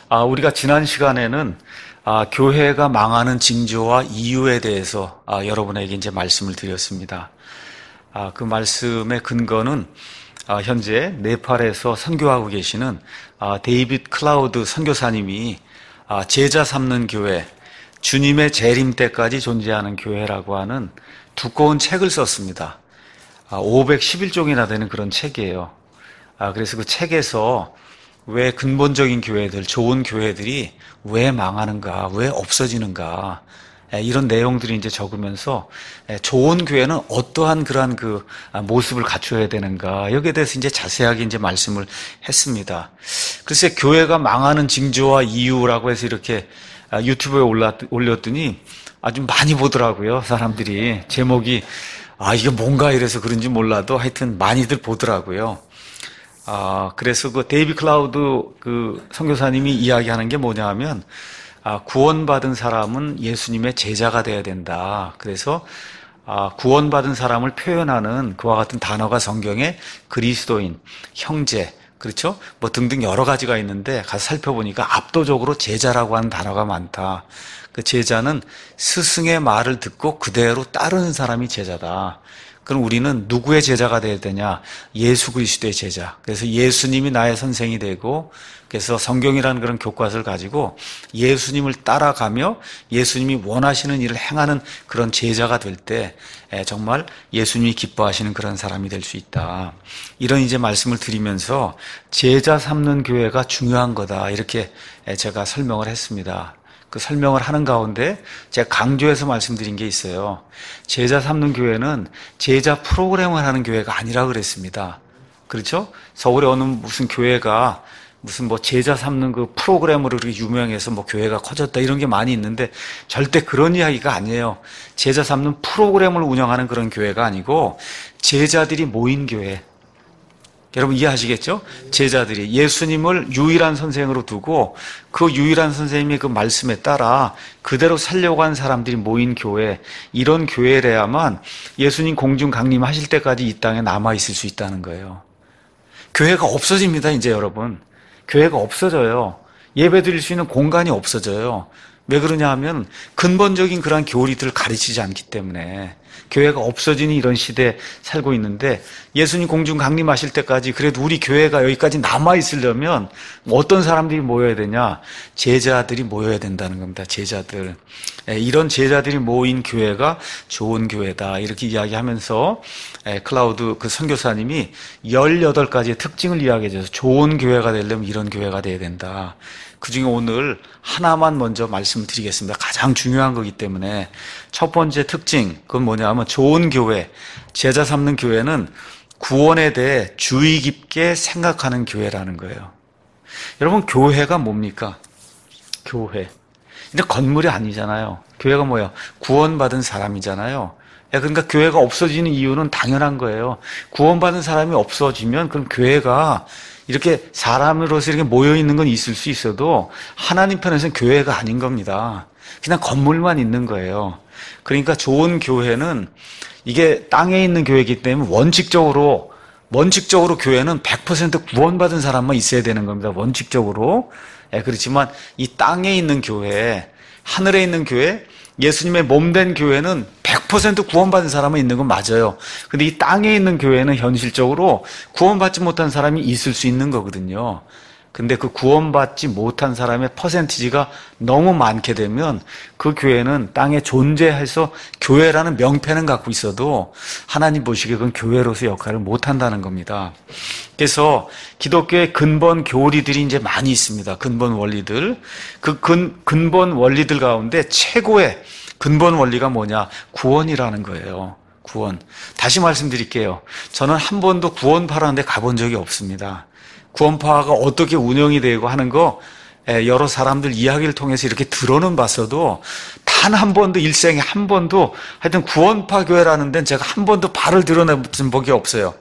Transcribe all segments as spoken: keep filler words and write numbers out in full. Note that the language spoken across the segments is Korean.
아, 우리가 지난 시간에는 아, 교회가 망하는 징조와 이유에 대해서 아, 여러분에게 이제 말씀을 드렸습니다. 아, 그 말씀의 근거는 아, 현재 네팔에서 선교하고 계시는 아, 데이빗 클라우드 선교사님이 아, 제자 삼는 교회, 주님의 재림 때까지 존재하는 교회라고 하는 두꺼운 책을 썼습니다. 아, 오백십일 종이나 되는 그런 책이에요. 아, 그래서 그 책에서 왜 근본적인 교회들, 좋은 교회들이 왜 망하는가, 왜 없어지는가, 이런 내용들이 이제 적으면서 좋은 교회는 어떠한 그러한 그 모습을 갖춰야 되는가, 여기에 대해서 이제 자세하게 이제 말씀을 했습니다. 글쎄, 교회가 망하는 징조와 이유라고 해서 이렇게 유튜브에 올렸더니 아주 많이 보더라고요, 사람들이. 제목이, 아, 이게 뭔가 이래서 그런지 몰라도 하여튼 많이들 보더라고요. 아, 그래서 그 데이비 클라우드 그 선교사님이 이야기하는 게 뭐냐 하면, 아, 구원받은 사람은 예수님의 제자가 돼야 된다. 그래서, 아, 구원받은 사람을 표현하는 그와 같은 단어가 성경에 그리스도인, 형제, 그렇죠? 뭐 등등 여러 가지가 있는데 가서 살펴보니까 압도적으로 제자라고 하는 단어가 많다. 그 제자는 스승의 말을 듣고 그대로 따르는 사람이 제자다. 그럼 우리는 누구의 제자가 되어야 되냐? 예수 그리스도의 제자. 그래서 예수님이 나의 선생이 되고, 그래서 성경이라는 그런 교과서를 가지고 예수님을 따라가며 예수님이 원하시는 일을 행하는 그런 제자가 될 때 정말 예수님이 기뻐하시는 그런 사람이 될 수 있다. 이런 이제 말씀을 드리면서 제자 삼는 교회가 중요한 거다. 이렇게 제가 설명을 했습니다. 그 설명을 하는 가운데 제가 강조해서 말씀드린 게 있어요. 제자 삼는 교회는 제자 프로그램을 하는 교회가 아니라 그랬습니다. 그렇죠? 서울에 어느 무슨 교회가 무슨 뭐 제자 삼는 그 프로그램으로 그렇게 유명해서 뭐 교회가 커졌다 이런 게 많이 있는데 절대 그런 이야기가 아니에요. 제자 삼는 프로그램을 운영하는 그런 교회가 아니고 제자들이 모인 교회. 여러분 이해하시겠죠? 제자들이 예수님을 유일한 선생으로 두고 그 유일한 선생님의 그 말씀에 따라 그대로 살려고 한 사람들이 모인 교회, 이런 교회래야만 예수님 공중 강림하실 때까지 이 땅에 남아있을 수 있다는 거예요. 교회가 없어집니다, 이제 여러분. 교회가 없어져요. 예배 드릴 수 있는 공간이 없어져요. 왜 그러냐 하면 근본적인 그러한 교리들을 가르치지 않기 때문에. 교회가 없어지는 이런 시대에 살고 있는데 예수님 공중 강림하실 때까지 그래도 우리 교회가 여기까지 남아있으려면 어떤 사람들이 모여야 되냐? 제자들이 모여야 된다는 겁니다. 제자들. 이런 제자들이 모인 교회가 좋은 교회다. 이렇게 이야기하면서 클라우드 그 선교사님이 열여덟 가지의 특징을 이야기해 줘서 좋은 교회가 되려면 이런 교회가 돼야 된다. 그중에 오늘 하나만 먼저 말씀드리겠습니다. 가장 중요한 거기 때문에. 첫 번째 특징, 그건 뭐냐 하면 좋은 교회, 제자 삼는 교회는 구원에 대해 주의 깊게 생각하는 교회라는 거예요. 여러분, 교회가 뭡니까? 교회. 근데 건물이 아니잖아요. 교회가 뭐예요? 구원받은 사람이잖아요. 그러니까 교회가 없어지는 이유는 당연한 거예요. 구원받은 사람이 없어지면 그럼 교회가 이렇게 사람으로서 이렇게 모여있는 건 있을 수 있어도 하나님 편에서는 교회가 아닌 겁니다. 그냥 건물만 있는 거예요. 그러니까 좋은 교회는 이게 땅에 있는 교회이기 때문에 원칙적으로, 원칙적으로 교회는 백 퍼센트 구원받은 사람만 있어야 되는 겁니다. 원칙적으로. 예, 그렇지만 이 땅에 있는 교회, 하늘에 있는 교회, 예수님의 몸된 교회는 백 퍼센트 구원받은 사람은 있는 건 맞아요. 근데 이 땅에 있는 교회는 현실적으로 구원받지 못한 사람이 있을 수 있는 거거든요. 근데 그 구원받지 못한 사람의 퍼센티지가 너무 많게 되면 그 교회는 땅에 존재해서 교회라는 명패는 갖고 있어도 하나님 보시기에 그건 교회로서 역할을 못한다는 겁니다. 그래서 기독교의 근본 교리들이 이제 많이 있습니다. 근본 원리들. 그 근, 근본 원리들 가운데 최고의 근본 원리가 뭐냐? 구원이라는 거예요. 구원. 다시 말씀드릴게요. 저는 한 번도 구원파라는 데 가본 적이 없습니다. 구원파가 어떻게 운영이 되고 하는 거 여러 사람들 이야기를 통해서 이렇게 들어는 봤어도 단 한 번도 일생에 한 번도 하여튼 구원파 교회라는 데는 제가 한 번도 발을 들어내본 적이 없어요.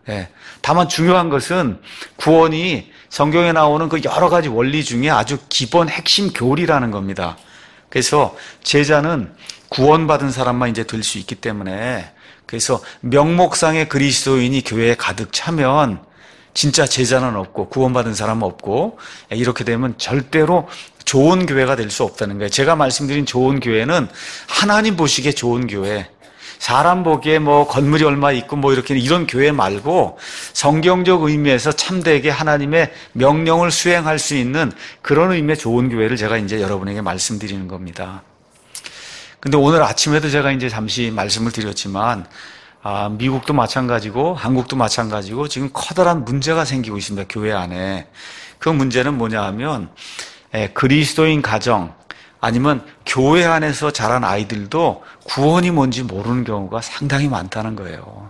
다만 중요한 것은 구원이 성경에 나오는 그 여러 가지 원리 중에 아주 기본 핵심 교리라는 겁니다. 그래서 제자는 구원받은 사람만 이제 될 수 있기 때문에 그래서 명목상의 그리스도인이 교회에 가득 차면 진짜 제자는 없고 구원받은 사람은 없고 이렇게 되면 절대로 좋은 교회가 될 수 없다는 거예요. 제가 말씀드린 좋은 교회는 하나님 보시기에 좋은 교회, 사람 보기에 뭐 건물이 얼마 있고 뭐 이렇게 이런 교회 말고 성경적 의미에서 참되게 하나님의 명령을 수행할 수 있는 그런 의미의 좋은 교회를 제가 이제 여러분에게 말씀드리는 겁니다. 근데 오늘 아침에도 제가 이제 잠시 말씀을 드렸지만 아, 미국도 마찬가지고 한국도 마찬가지고 지금 커다란 문제가 생기고 있습니다. 교회 안에. 그 문제는 뭐냐 하면 예, 그리스도인 가정 아니면 교회 안에서 자란 아이들도 구원이 뭔지 모르는 경우가 상당히 많다는 거예요.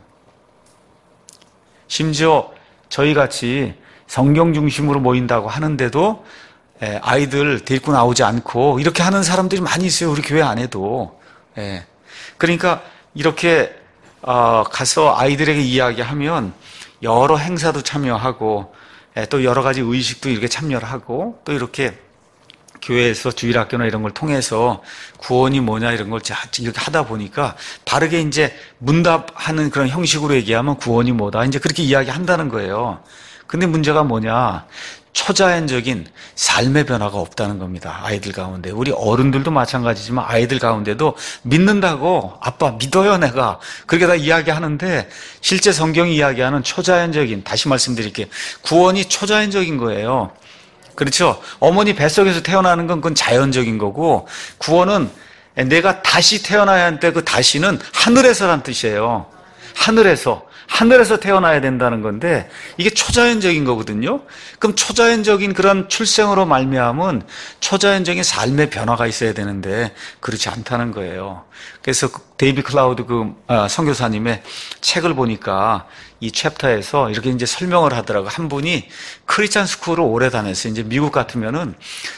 심지어 저희같이 성경 중심으로 모인다고 하는데도 예, 아이들 데리고 나오지 않고 이렇게 하는 사람들이 많이 있어요. 우리 교회 안에도. 예. 그러니까 이렇게 어, 가서 아이들에게 이야기하면 여러 행사도 참여하고 예, 또 여러 가지 의식도 이렇게 참여를 하고 또 이렇게 교회에서 주일학교나 이런 걸 통해서 구원이 뭐냐 이런 걸 이렇게 하다 보니까 바르게 이제 문답하는 그런 형식으로 얘기하면 구원이 뭐다 이제 그렇게 이야기한다는 거예요. 근데 문제가 뭐냐? 초자연적인 삶의 변화가 없다는 겁니다. 아이들 가운데. 우리 어른들도 마찬가지지만 아이들 가운데도 믿는다고 아빠 믿어요 내가 그렇게 다 이야기하는데 실제 성경이 이야기하는 초자연적인 다시 말씀드릴게요. 구원이 초자연적인 거예요. 그렇죠? 어머니 뱃속에서 태어나는 건 그건 자연적인 거고 구원은 내가 다시 태어나야 하는데 그 다시는 하늘에서란 뜻이에요. 하늘에서. 하늘에서 태어나야 된다는 건데 이게 초자연적인 거거든요. 그럼 초자연적인 그런 출생으로 말미암은 초자연적인 삶의 변화가 있어야 되는데 그렇지 않다는 거예요. 그래서 데이비 클라우드 그 선교사님의 책을 보니까 이 챕터에서 이렇게 이제 설명을 하더라고요. 한 분이 크리스찬 스쿨을 오래 다녔어요. 이제 미국 같으면은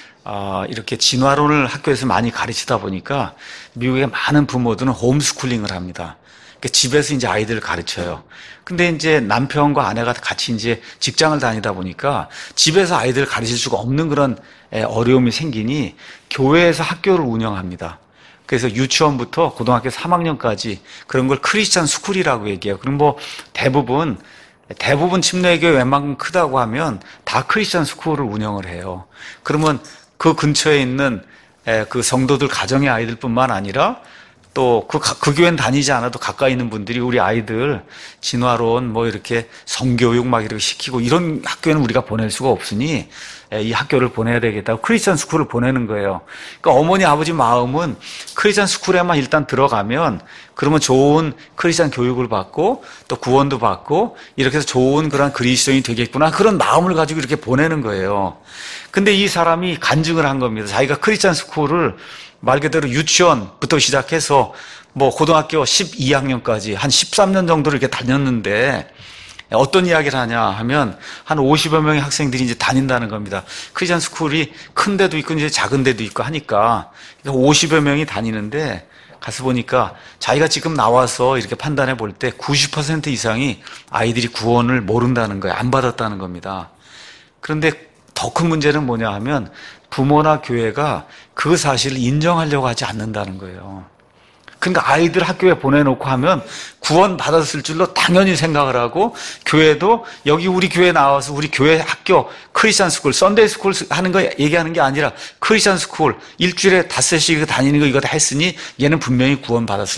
아, 이렇게 진화론을 학교에서 많이 가르치다 보니까 미국의 많은 부모들은 홈스쿨링을 합니다. 집에서 이제 아이들을 가르쳐요. 근데 이제 남편과 아내가 같이 이제 직장을 다니다 보니까 집에서 아이들을 가르칠 수가 없는 그런 어려움이 생기니 교회에서 학교를 운영합니다. 그래서 유치원부터 고등학교 삼 학년까지 그런 걸 크리스찬 스쿨이라고 얘기해요. 그럼 뭐 대부분 대부분 침례교회 웬만큼 크다고 하면 다 크리스찬 스쿨을 운영을 해요. 그러면 그 근처에 있는 그 성도들 가정의 아이들뿐만 아니라 또 그 그 교회는 다니지 않아도 가까이 있는 분들이 우리 아이들 진화론 뭐 이렇게 성교육 막 이렇게 시키고 이런 학교에는 우리가 보낼 수가 없으니 이 학교를 보내야 되겠다고 크리스찬 스쿨을 보내는 거예요. 그러니까 어머니 아버지 마음은 크리스찬 스쿨에만 일단 들어가면 그러면 좋은 크리스찬 교육을 받고 또 구원도 받고 이렇게 해서 좋은 그런 그리스도인이 되겠구나 그런 마음을 가지고 이렇게 보내는 거예요. 근데 이 사람이 간증을 한 겁니다. 자기가 크리스찬 스쿨을 말 그대로 유치원부터 시작해서 뭐 고등학교 십이 학년까지 한 십삼 년 정도를 이렇게 다녔는데 어떤 이야기를 하냐 하면 한 오십여 명의 학생들이 이제 다닌다는 겁니다. 크리스찬 스쿨이 큰 데도 있고 이제 작은 데도 있고 하니까 오십여 명이 다니는데 가서 보니까 자기가 지금 나와서 이렇게 판단해 볼 때 구십 퍼센트 이상이 아이들이 구원을 모른다는 거예요. 안 받았다는 겁니다. 그런데 더 큰 문제는 뭐냐 하면 부모나 교회가 그 사실을 인정하려고 하지 않는다는 거예요. 그러니까 아이들 학교에 보내놓고 하면 구원 받았을 줄로 당연히 생각을 하고 교회도 여기 우리 교회 나와서 우리 교회 학교 크리스찬 스쿨, 썬데이 스쿨 하는 거 얘기하는 게 아니라 크리스찬 스쿨 일주일에 닷새씩 다니는 거 이거 다 했으니 얘는 분명히 구원 받았을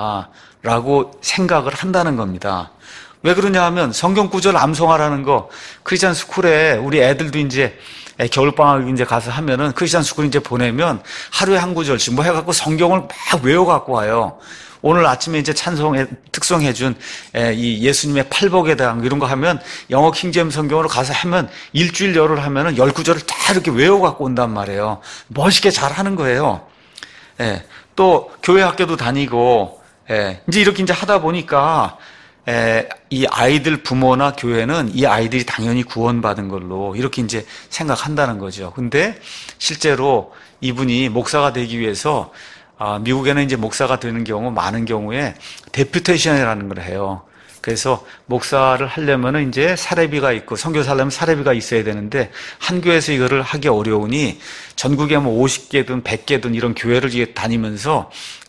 거다라고 생각을 한다는 겁니다. 왜 그러냐 하면 성경 구절 암송하라는 거 크리스찬 스쿨에 우리 애들도 이제 겨울방학 이제 가서 하면은 크리스찬 스쿨 이제 보내면 하루에 한 구절씩 뭐 해갖고 성경을 막 외워갖고 와요. 오늘 아침에 이제 찬송 특송해준 이 예수님의 팔복에 대한 이런 거 하면 영어 킹제임스 성경으로 가서 하면 일주일 열흘 하면은 열 구절을 다 이렇게 외워갖고 온단 말이에요. 멋있게 잘 하는 거예요. 예. 또 교회 학교도 다니고 예. 이제 이렇게 이제 하다 보니까 에, 이 아이들 부모나 교회는 이 아이들이 당연히 구원받은 걸로 이렇게 이제 생각한다는 거죠. 근데 실제로 이분이 목사가 되기 위해서 아, 미국에는 이제 목사가 되는 경우 많은 경우에 데퓨테이션이라는 걸 해요. 그래서 목사를 하려면은 이제 사례비가 있고 선교사 하려면 사례비가 있어야 되는데 한 교회에서 이거를 하기 어려우니 전국에 뭐 오십 개든 백 개든 이런 교회를 다니면서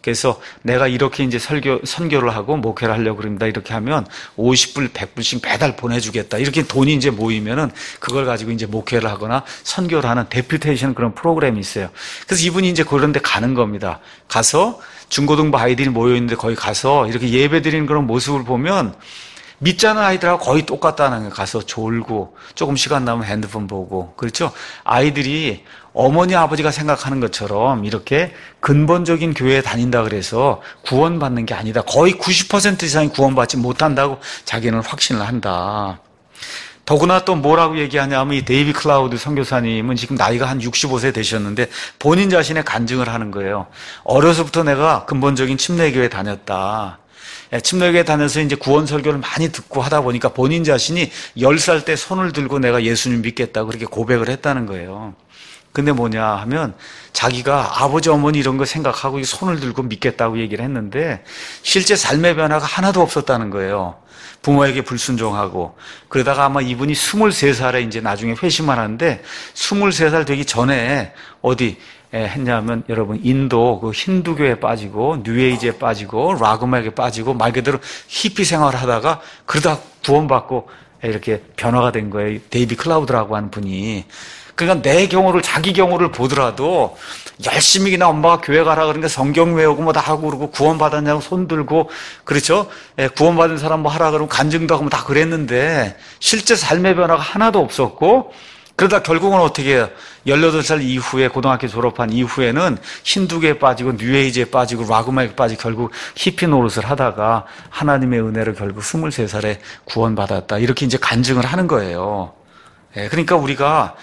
그래서 내가 이렇게 이제 설교, 선교를 하고 목회를 하려고 그럽니다. 이렇게 하면 오십 불, 백 불씩 매달 보내주겠다. 이렇게 돈이 이제 모이면은 그걸 가지고 이제 목회를 하거나 선교를 하는 데퓨테이션 그런 프로그램이 있어요. 그래서 이분이 이제 그런 데 가는 겁니다. 가서 중고등부 아이들이 모여있는데 거기 가서 이렇게 예배 드리는 그런 모습을 보면 믿지 않은 아이들하고 거의 똑같다는 거예요. 가서 졸고 조금 시간 나면 핸드폰 보고 그렇죠? 아이들이 어머니 아버지가 생각하는 것처럼 이렇게 근본적인 교회에 다닌다 그래서 구원받는 게 아니다. 거의 구십 퍼센트 이상이 구원받지 못한다고 자기는 확신을 한다. 더구나 또 뭐라고 얘기하냐면 이 데이비 클라우드 선교사님은 지금 나이가 한 육십오 세 되셨는데 본인 자신의 간증을 하는 거예요. 어려서부터 내가 근본적인 침례교회에 다녔다. 침례교회 다녀서 이제 구원 설교를 많이 듣고 하다 보니까 본인 자신이 열 살 때 손을 들고 내가 예수님 믿겠다고 그렇게 고백을 했다는 거예요. 근데 뭐냐 하면 자기가 아버지 어머니 이런 거 생각하고 손을 들고 믿겠다고 얘기를 했는데 실제 삶의 변화가 하나도 없었다는 거예요. 부모에게 불순종하고 그러다가 아마 이분이 스물세 살에 이제 나중에 회심을 하는데 스물세 살 되기 전에 어디 했냐면 여러분 인도 그 힌두교에 빠지고 뉴에이지에 빠지고 락음악에 빠지고 말 그대로 히피 생활을 하다가 그러다 구원받고 이렇게 변화가 된 거예요. 데이비 클라우드라고 하는 분이. 그러니까 내 경우를 자기 경우를 보더라도 열심히 그냥 엄마가 교회 가라 그러니까 성경 외우고 뭐 다 하고 그러고 구원받았냐고 손 들고 그렇죠? 예, 구원받은 사람 뭐 하라 그러면 간증도 하고 뭐 다 그랬는데 실제 삶의 변화가 하나도 없었고 그러다 결국은 어떻게 해요? 열여덟 살 이후에 고등학교 졸업한 이후에는 힌두교에 빠지고 뉴에이지에 빠지고 락음악에 빠지고 결국 히피 노릇을 하다가 하나님의 은혜를 결국 스물세 살에 구원받았다. 이렇게 이제 간증을 하는 거예요. 예, 그러니까 우리가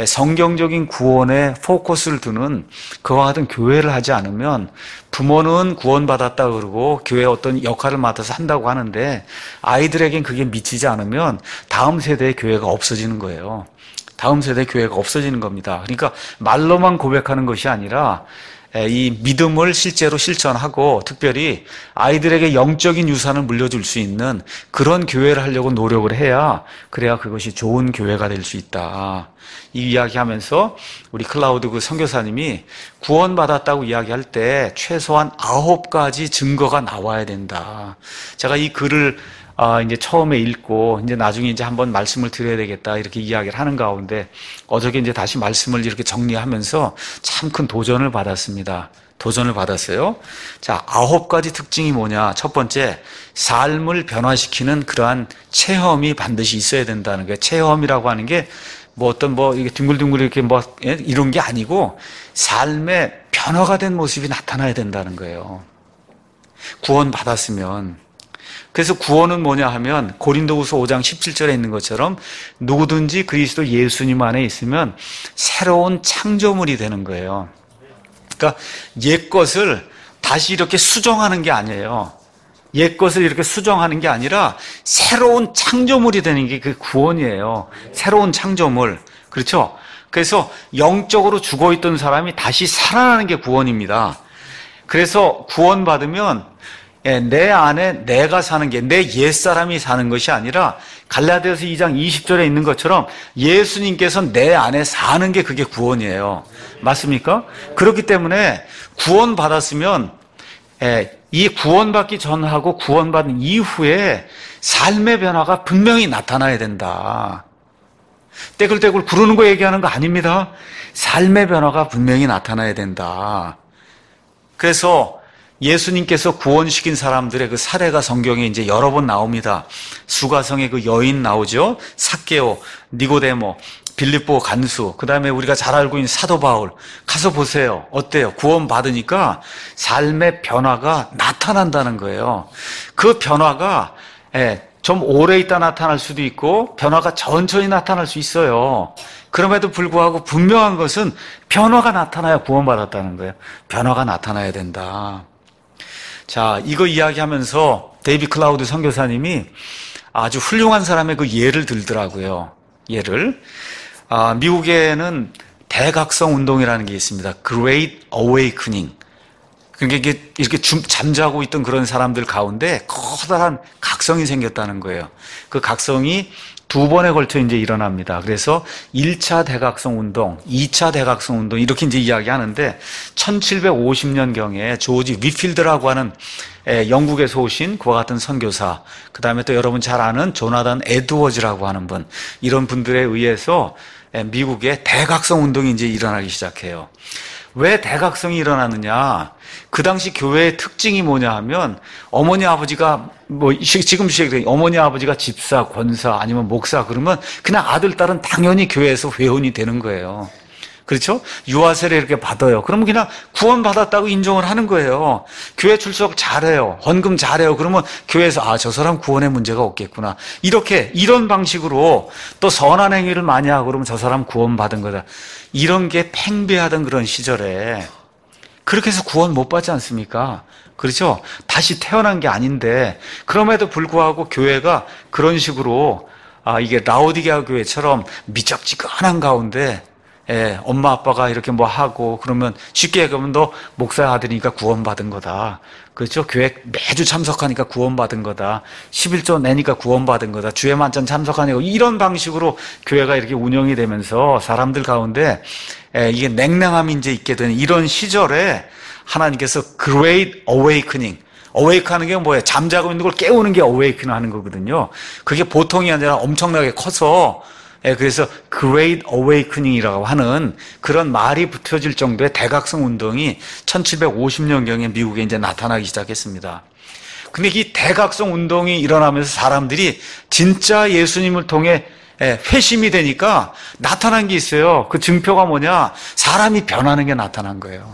성경적인 구원에 포커스를 두는 그와 같은 교회를 하지 않으면 부모는 구원받았다 그러고 교회에 어떤 역할을 맡아서 한다고 하는데 아이들에겐 그게 미치지 않으면 다음 세대의 교회가 없어지는 거예요. 다음 세대 교회가 없어지는 겁니다. 그러니까 말로만 고백하는 것이 아니라 이 믿음을 실제로 실천하고 특별히 아이들에게 영적인 유산을 물려줄 수 있는 그런 교회를 하려고 노력을 해야 그래야 그것이 좋은 교회가 될 수 있다. 이 이야기하면서 우리 클라우드 그 선교사님이 구원받았다고 이야기할 때 최소한 아홉 가지 증거가 나와야 된다. 제가 이 글을 아, 이제 처음에 읽고, 이제 나중에 이제 한번 말씀을 드려야 되겠다, 이렇게 이야기를 하는 가운데, 어저께 이제 다시 말씀을 이렇게 정리하면서 참 큰 도전을 받았습니다. 도전을 받았어요. 자, 아홉 가지 특징이 뭐냐. 첫 번째, 삶을 변화시키는 그러한 체험이 반드시 있어야 된다는 거예요. 체험이라고 하는 게 뭐 어떤 뭐 이게 둥글둥글 이렇게 뭐 이런 게 아니고, 삶의 변화가 된 모습이 나타나야 된다는 거예요. 구원 받았으면. 그래서 구원은 뭐냐 하면 고린도후서 오 장 십칠 절에 있는 것처럼 누구든지 그리스도 예수님 안에 있으면 새로운 창조물이 되는 거예요. 그러니까 옛 것을 다시 이렇게 수정하는 게 아니에요. 옛 것을 이렇게 수정하는 게 아니라 새로운 창조물이 되는 게 그 구원이에요. 새로운 창조물. 그렇죠? 그래서 영적으로 죽어있던 사람이 다시 살아나는 게 구원입니다. 그래서 구원받으면 내 안에 내가 사는 게 내 옛사람이 사는 것이 아니라 갈라디아서 이 장 이십 절에 있는 것처럼 예수님께서 내 안에 사는 게 그게 구원이에요. 맞습니까? 그렇기 때문에 구원받았으면 이 구원받기 전하고 구원받은 이후에 삶의 변화가 분명히 나타나야 된다. 떼굴떼굴 구르는 거 얘기하는 거 아닙니다. 삶의 변화가 분명히 나타나야 된다. 그래서 예수님께서 구원시킨 사람들의 그 사례가 성경에 이제 여러 번 나옵니다. 수가성의 그 여인 나오죠. 삭개오, 니고데모, 빌립보 간수, 그 다음에 우리가 잘 알고 있는 사도 바울. 가서 보세요. 어때요? 구원받으니까 삶의 변화가 나타난다는 거예요. 그 변화가 좀 오래 있다 나타날 수도 있고 변화가 천천히 나타날 수 있어요. 그럼에도 불구하고 분명한 것은 변화가 나타나야 구원받았다는 거예요. 변화가 나타나야 된다. 자, 이거 이야기하면서 데이비 클라우드 선교사님이 아주 훌륭한 사람의 그 예를 들더라고요. 예를. 아, 미국에는 대각성 운동이라는 게 있습니다. Great Awakening. 그러니까 이게 이렇게 잠자고 있던 그런 사람들 가운데 커다란 각성이 생겼다는 거예요. 그 각성이 두 번에 걸쳐 이제 일어납니다. 그래서 일 차 대각성 운동, 이 차 대각성 운동 이렇게 이제 이야기하는데 천칠백오십 년경에 조지 위필드라고 하는 영국에서 오신 그와 같은 선교사, 그 다음에 또 여러분 잘 아는 조나단 에드워즈라고 하는 분, 이런 분들에 의해서 미국의 대각성 운동이 이제 일어나기 시작해요. 왜 대각성이 일어나느냐? 그 당시 교회의 특징이 뭐냐 하면 어머니 아버지가 뭐 지금 시대 어머니 아버지가 집사, 권사 아니면 목사 그러면 그냥 아들 딸은 당연히 교회에서 회원이 되는 거예요. 그렇죠? 유아세례 이렇게 받아요. 그러면 그냥 구원받았다고 인정을 하는 거예요. 교회 출석 잘해요. 헌금 잘해요. 그러면 교회에서 아, 저 사람 구원에 문제가 없겠구나. 이렇게 이런 방식으로 또 선한 행위를 많이 하고 그러면 저 사람 구원받은 거다. 이런 게 팽배하던 그런 시절에 그렇게 해서 구원 못 받지 않습니까? 그렇죠? 다시 태어난 게 아닌데 그럼에도 불구하고 교회가 그런 식으로 아, 이게 라오디게아 교회처럼 미적지근한 가운데 예, 엄마 아빠가 이렇게 뭐 하고 그러면 쉽게 얘기하면 너 목사 아들이니까 구원받은 거다. 그렇죠? 교회 매주 참석하니까 구원받은 거다. 십일조 내니까 구원받은 거다. 주에 만찬 참석하니까 이런 방식으로 교회가 이렇게 운영이 되면서 사람들 가운데 예, 이게 냉랭함이 이제 있게 되는 이런 시절에 하나님께서 Great Awakening, 어웨이크 하는 게 뭐예요? 잠자고 있는 걸 깨우는 게 어웨이크 하는 거거든요. 그게 보통이 아니라 엄청나게 커서 예, 그래서 Great Awakening이라고 하는 그런 말이 붙여질 정도의 대각성 운동이 천칠백오십 년경에 미국에 이제 나타나기 시작했습니다. 근데 이 대각성 운동이 일어나면서 사람들이 진짜 예수님을 통해 예, 회심이 되니까 나타난 게 있어요. 그 증표가 뭐냐? 사람이 변하는 게 나타난 거예요.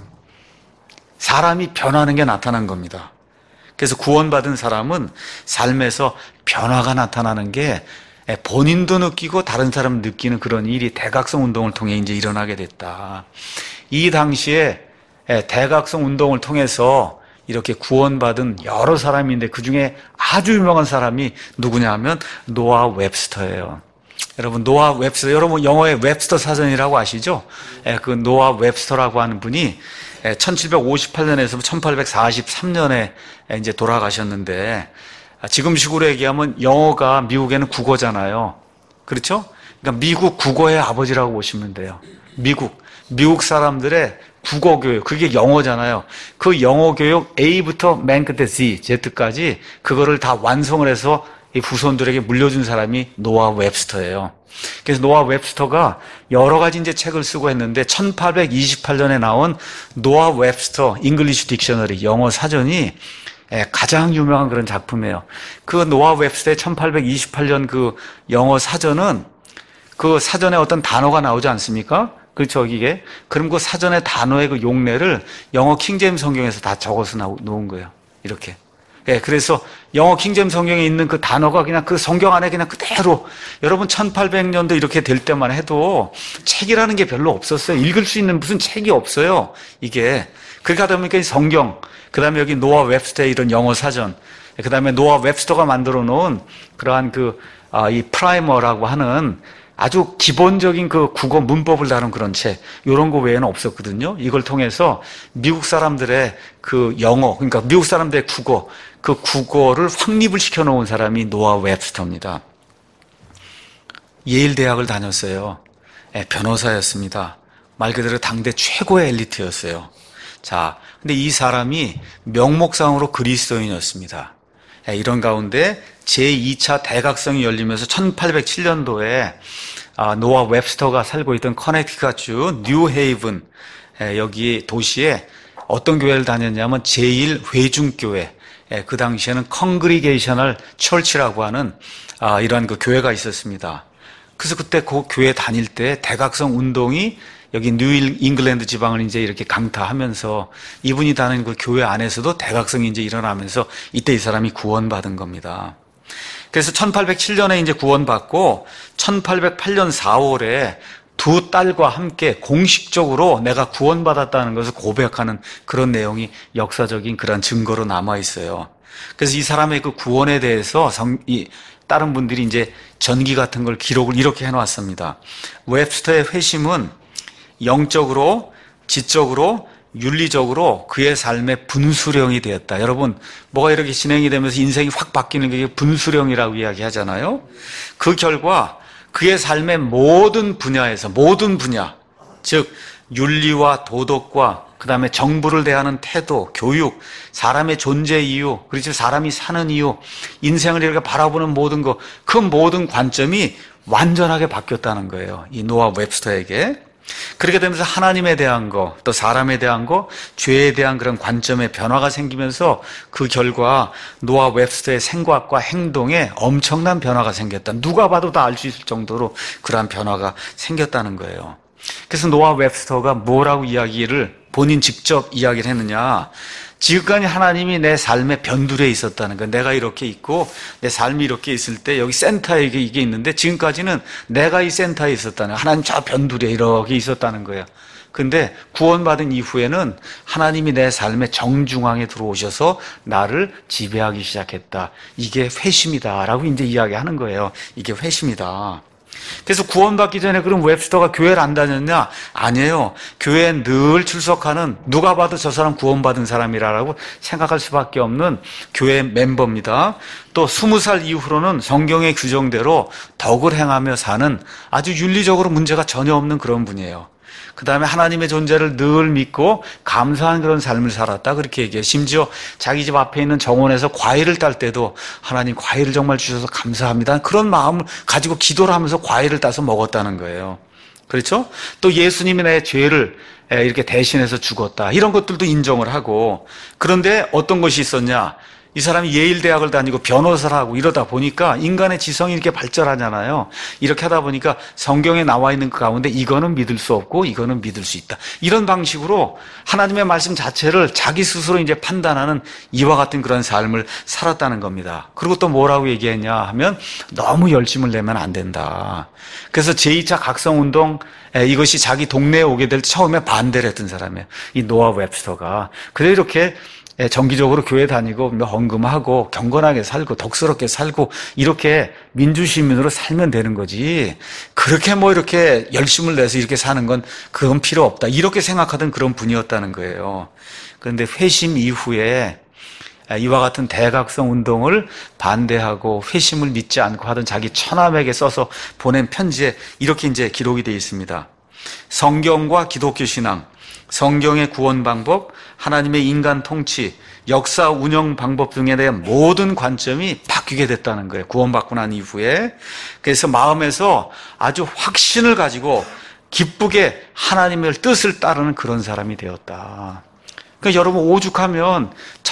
사람이 변하는 게 나타난 겁니다. 그래서 구원받은 사람은 삶에서 변화가 나타나는 게 본인도 느끼고 다른 사람 느끼는 그런 일이 대각성 운동을 통해 이제 일어나게 됐다. 이 당시에 대각성 운동을 통해서 이렇게 구원받은 여러 사람인데 그 중에 아주 유명한 사람이 누구냐 하면 노아 웹스터예요. 여러분 노아 웹스터, 여러분 영어의 웹스터 사전이라고 아시죠? 그 노아 웹스터라고 하는 분이 천칠백오십팔 년에서 천팔백사십삼 년에 이제 돌아가셨는데 지금 식으로 얘기하면 영어가 미국에는 국어잖아요. 그렇죠? 그러니까 미국 국어의 아버지라고 보시면 돼요. 미국. 미국 사람들의 국어 교육. 그게 영어잖아요. 그 영어 교육 A부터 맨 끝에 Z, Z까지 그거를 다 완성을 해서 이 후손들에게 물려준 사람이 노아 웹스터예요. 그래서 노아 웹스터가 여러 가지 이제 책을 쓰고 했는데 천팔백이십팔 년에 나온 노아 웹스터 잉글리시 딕셔너리 영어 사전이 가장 유명한 그런 작품이에요. 그 노아 웹스터의 천팔백이십팔 년 그 영어 사전은 그 사전에 어떤 단어가 나오지 않습니까? 그렇죠, 이게. 그럼 그 사전의 단어의 그 용례를 영어 킹제임스 성경에서 다 적어서 놓은 거예요. 이렇게. 예, 그래서 영어 킹제임스 성경에 있는 그 단어가 그냥 그 성경 안에 그냥 그대로 여러분 천팔백 년도 이렇게 될 때만 해도 책이라는 게 별로 없었어요. 읽을 수 있는 무슨 책이 없어요. 이게. 그렇게 하다 보니까 이 성경, 그 다음에 여기 노아 웹스터의 이런 영어 사전, 그 다음에 노아 웹스터가 만들어 놓은 그러한 그, 아, 이 프라이머라고 하는 아주 기본적인 그 국어 문법을 다룬 그런 책, 이런 거 외에는 없었거든요. 이걸 통해서 미국 사람들의 그 영어, 그러니까 미국 사람들의 국어, 그 국어를 확립을 시켜 놓은 사람이 노아 웹스터입니다. 예일 대학을 다녔어요. 네, 변호사였습니다. 말 그대로 당대 최고의 엘리트였어요. 자, 근데 이 사람이 명목상으로 그리스도인이었습니다. 네, 이런 가운데 제이 차 대각성이 열리면서 천팔백칠 년도에 아, 노아 웹스터가 살고 있던 커네티컷주 뉴헤이븐 예, 여기 도시에 어떤 교회를 다녔냐면 제일 회중교회, 예, 그 당시에는 컨그리게이셔널 처치라고 하는 아, 이러한 그 교회가 있었습니다. 그래서 그때 그 교회 다닐 때 대각성 운동이 여기 뉴 잉글랜드 지방을 이제 이렇게 강타하면서 이분이 다니는 그 교회 안에서도 대각성이 이제 일어나면서 이때 이 사람이 구원받은 겁니다. 그래서 천팔백칠 년에 이제 구원받고 천팔백팔 년 사월에 두 딸과 함께 공식적으로 내가 구원받았다는 것을 고백하는 그런 내용이 역사적인 그런 증거로 남아 있어요. 그래서 이 사람의 그 구원에 대해서 성, 이, 다른 분들이 이제 전기 같은 걸 기록을 이렇게 해놨습니다. 웹스터의 회심은 영적으로, 지적으로, 윤리적으로 그의 삶의 분수령이 되었다. 여러분, 뭐가 이렇게 진행이 되면서 인생이 확 바뀌는 게 분수령이라고 이야기하잖아요. 그 결과 그의 삶의 모든 분야에서, 모든 분야, 즉 윤리와 도덕과 그 다음에 정부를 대하는 태도, 교육, 사람의 존재 이유, 그렇죠, 사람이 사는 이유, 인생을 이렇게 바라보는 모든 것, 그 모든 관점이 완전하게 바뀌었다는 거예요. 이 노아 웹스터에게. 그렇게 되면서 하나님에 대한 거, 또 사람에 대한 거, 죄에 대한 그런 관점의 변화가 생기면서 그 결과 노아 웹스터의 생각과 행동에 엄청난 변화가 생겼다. 누가 봐도 다 알 수 있을 정도로 그러한 변화가 생겼다는 거예요. 그래서 노아 웹스터가 뭐라고 이야기를 본인 직접 이야기를 했느냐. 지금까지 하나님이 내 삶의 변두리에 있었다는 거예요. 내가 이렇게 있고 내 삶이 이렇게 있을 때 여기 센터에 이게 있는데 지금까지는 내가 이 센터에 있었다는 거예요. 하나님 저 변두리에 이렇게 있었다는 거예요. 근데 구원받은 이후에는 하나님이 내 삶의 정중앙에 들어오셔서 나를 지배하기 시작했다. 이게 회심이다라고 이제 이야기하는 거예요. 이게 회심이다. 그래서 구원받기 전에 그럼 웹스터가 교회를 안 다녔냐? 아니에요. 교회에 늘 출석하는, 누가 봐도 저 사람 구원받은 사람이라고 생각할 수밖에 없는 교회 멤버입니다. 또 스무 살 이후로는 성경의 규정대로 덕을 행하며 사는 아주 윤리적으로 문제가 전혀 없는 그런 분이에요. 그 다음에 하나님의 존재를 늘 믿고 감사한 그런 삶을 살았다, 그렇게 얘기해요. 심지어 자기 집 앞에 있는 정원에서 과일을 딸 때도 하나님 과일을 정말 주셔서 감사합니다, 그런 마음을 가지고 기도를 하면서 과일을 따서 먹었다는 거예요. 그렇죠? 또 예수님이 내 죄를 이렇게 대신해서 죽었다, 이런 것들도 인정을 하고. 그런데 어떤 것이 있었냐? 이 사람이 예일대학을 다니고 변호사를 하고 이러다 보니까 인간의 지성이 이렇게 발전하잖아요. 이렇게 하다 보니까 성경에 나와 있는 그 가운데 이거는 믿을 수 없고 이거는 믿을 수 있다, 이런 방식으로 하나님의 말씀 자체를 자기 스스로 이제 판단하는 이와 같은 그런 삶을 살았다는 겁니다. 그리고 또 뭐라고 얘기했냐 하면 너무 열심을 내면 안 된다. 그래서 제이 차 각성운동, 이것이 자기 동네에 오게 될 때 처음에 반대를 했던 사람이에요. 이 노아 웹스터가. 그래서 이렇게 정기적으로 교회 다니고 헌금하고 경건하게 살고 덕스럽게 살고 이렇게 민주시민으로 살면 되는 거지, 그렇게 뭐 이렇게 열심을 내서 이렇게 사는 건 그건 필요 없다, 이렇게 생각하던 그런 분이었다는 거예요. 그런데 회심 이후에 이와 같은 대각성 운동을 반대하고 회심을 믿지 않고 하던 자기 처남에게 써서 보낸 편지에 이렇게 이제 기록이 되어 있습니다. 성경과 기독교 신앙, 성경의 구원 방법, 하나님의 인간 통치, 역사 운영 방법 등에 대한 모든 관점이 바뀌게 됐다는 거예요. 구원받고 난 이후에. 그래서 마음에서 아주 확신을 가지고 기쁘게 하나님의 뜻을 따르는 그런 사람이 되었다. 그러니까 여러분, 오죽하면